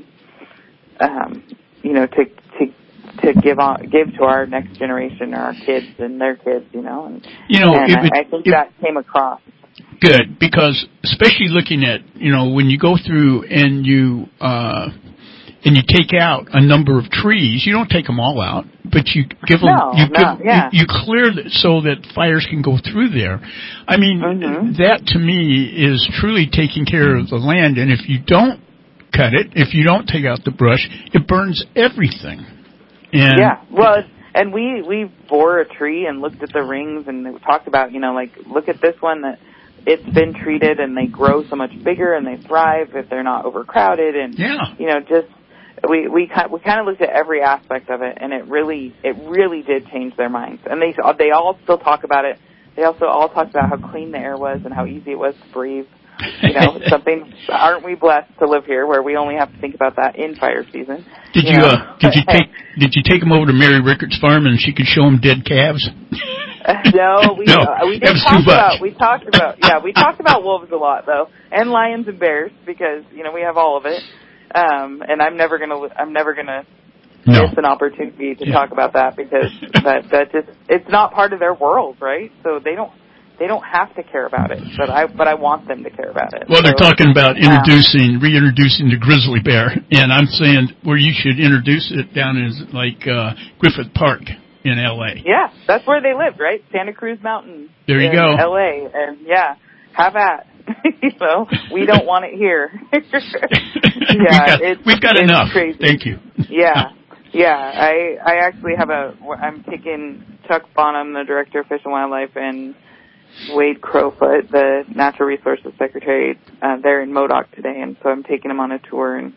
um, you know, to to to give on, give to our next generation or our kids and their kids, you know, and you know, and if I, it, I think if, that came across. Good, because especially looking at, you know, when you go through and you uh, and you take out a number of trees, you don't take them all out, but you give them, no, you, no, give, yeah. you, you clear it so that fires can go through there. I mean, mm-hmm. that to me is truly taking care of the land, and if you don't cut it, if you don't take out the brush, it burns everything. And yeah, well, and we, we bore a tree and looked at the rings and we talked about, you know, like, look at this one that it's been treated and they grow so much bigger and they thrive if they're not overcrowded, and, yeah. you know, just, we, we, we kind of looked at every aspect of it, and it really, it really did change their minds. And they, they all still talk about it. They also all talked about how clean the air was and how easy it was to breathe. You know, something, aren't we blessed to live here where we only have to think about that in fire season? Did you, you know? uh, did you take, did you take them over to Mary Rickards' farm and she could show them dead calves? Uh, no, we, no, uh, we did talk about, we talked about, yeah, we talked about wolves a lot though, and lions and bears, because, you know, we have all of it. Um, and I'm never gonna, I'm never gonna no. miss an opportunity to yeah. talk about that, because that, that just, it's not part of their world, right? So they don't, they don't have to care about it, but I, but I want them to care about it. Well, they're so, talking about introducing, um, reintroducing the grizzly bear, and I'm saying where you should introduce it down is like, uh, Griffith Park in L A. Yeah, that's where they lived, right? Santa Cruz Mountain. There you in go. L A, and yeah, have at. You know, we don't want it here. yeah, we've got, it's, we've got it's enough. Crazy. Thank you. Yeah, yeah. I I actually have a. I'm taking Chuck Bonham, the Director of Fish and Wildlife, and Wade Crowfoot, the Natural Resources Secretary. Uh, they're in Modoc today, and so I'm taking them on a tour and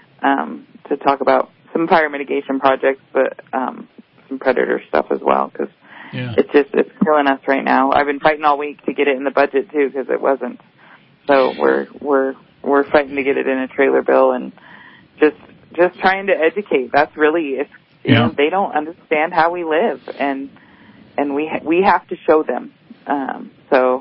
um, to talk about some fire mitigation projects, but um, some predator stuff as well, because yeah. it's just it's killing us right now. I've been fighting all week to get it in the budget too, because it wasn't. So we're we're we're fighting to get it in a trailer bill, and just just trying to educate. That's really it's you yeah. know they don't understand how we live, and and we ha- we have to show them. Um, so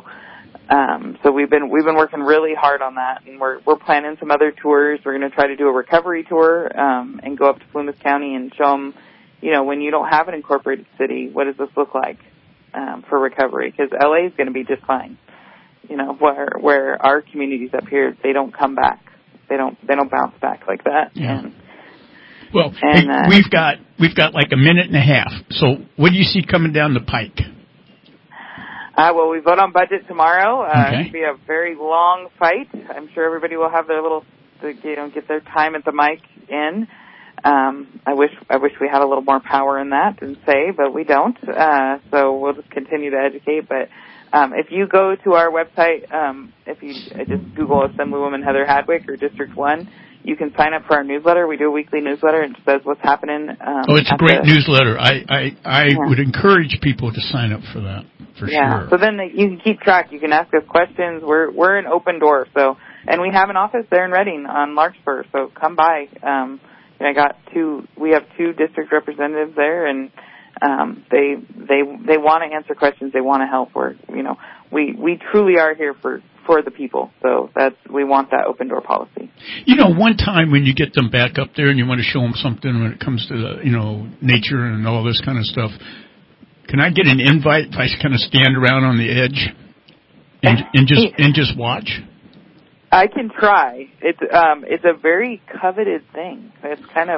um, so we've been we've been working really hard on that, and we're we're planning some other tours. We're going to try to do a recovery tour um, and go up to Plumas County and show them, you know, when you don't have an incorporated city, what does this look like um, for recovery? Because L A is going to be just fine. You know, where where our communities up here, they don't come back. They don't they don't bounce back like that. Yeah. And, well, and, hey, uh, we've got we've got like a minute and a half. So what do you see coming down the pike? Uh, well, we vote on budget tomorrow. Uh, okay. It'll be a very long fight. I'm sure everybody will have their little, you know, get their time at the mic in. Um, I wish I wish we had a little more power in that and say, but we don't. Uh, so we'll just continue to educate. But um, if you go to our website, um, if you just Google Assemblywoman Heather Hadwick or District One, you can sign up for our newsletter. We do a weekly newsletter, and it says what's happening. Um, oh, it's a great the, newsletter. I I, I yeah. would encourage people to sign up for that for yeah. sure. So then they, you can keep track. You can ask us questions. We're we're an open door. So and we have an office there in Redding on Larkspur. So come by. Um, I got two. We have two district representatives there, and um, they they they want to answer questions. They want to help. We're you know we we truly are here for, for the people. So that's we want that open door policy. You know, one time when you get them back up there and you want to show them something when it comes to the you know nature and all this kind of stuff, can I get an invite if I kind of stand around on the edge and and just and just watch? I can try. It's um, it's a very coveted thing. It's kind of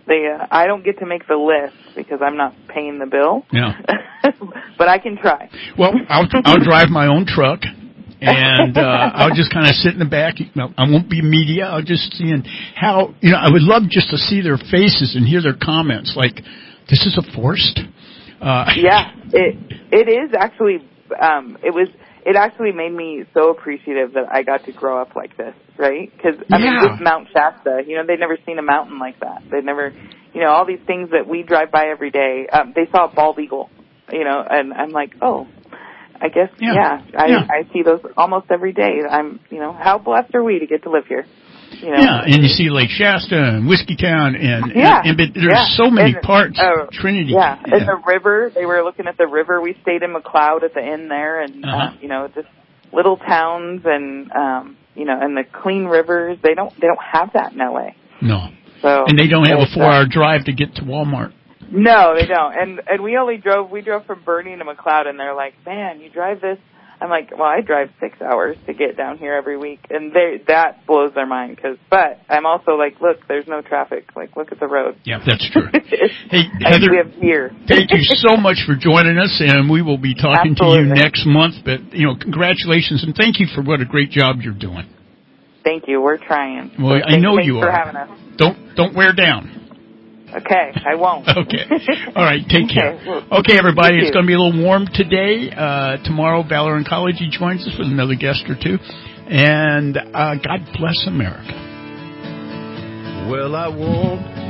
They, uh, I don't get to make the list because I'm not paying the bill. Yeah. But I can try. Well, I'll, I'll drive my own truck. And, uh, I'll just kind of sit in the back. I won't be media. I'll just see how, you know, I would love just to see their faces and hear their comments. Like, this is a forced. Uh, yeah, it, it is actually, um, it was, it actually made me so appreciative that I got to grow up like this, right? Because, I mean, Yeah. with Mount Shasta, you know, they'd never seen a mountain like that. They'd never, you know, all these things that we drive by every day. Um, they saw a bald eagle, you know, and I'm like, oh, I guess, yeah, Yeah. I, Yeah. I see those almost every day. I'm, you know, how blessed are we to get to live here? You know? Yeah, and you see Lake Shasta and Whiskeytown, and, Yeah. and, and but there's Yeah. so many And, parts. uh, Trinity. Yeah. And the river, they were looking at the river. We stayed in McLeod at the inn there, and, Uh-huh. uh, you know, just little towns and, um, you know, and the clean rivers. They don't, they don't have that in L A. No. So, And they don't have a it's, uh, four-hour drive to get to Walmart. No, they don't. And, and we only drove, we drove from Bernie to McLeod, and they're like, man, you drive this. I'm like, well, I drive six hours to get down here every week, and they, that blows their mind. Cause, but I'm also like, look, there's no traffic. Like, look at the road. Yeah, that's true. Hey, I, Heather, we have deer. thank you so much for joining us, and we will be talking Absolutely. to you next month. But you know, congratulations, and thank you for what a great job you're doing. Thank you. We're trying. Well, So I thank- know thanks you for are. having us. Don't don't wear down. Okay, I won't. Okay. All right, take care. Okay, well, Okay, everybody, you it's too. going to be a little warm today. Uh, tomorrow, Valor Oncology joins us with another guest or two. And uh, God bless America. Well, I won't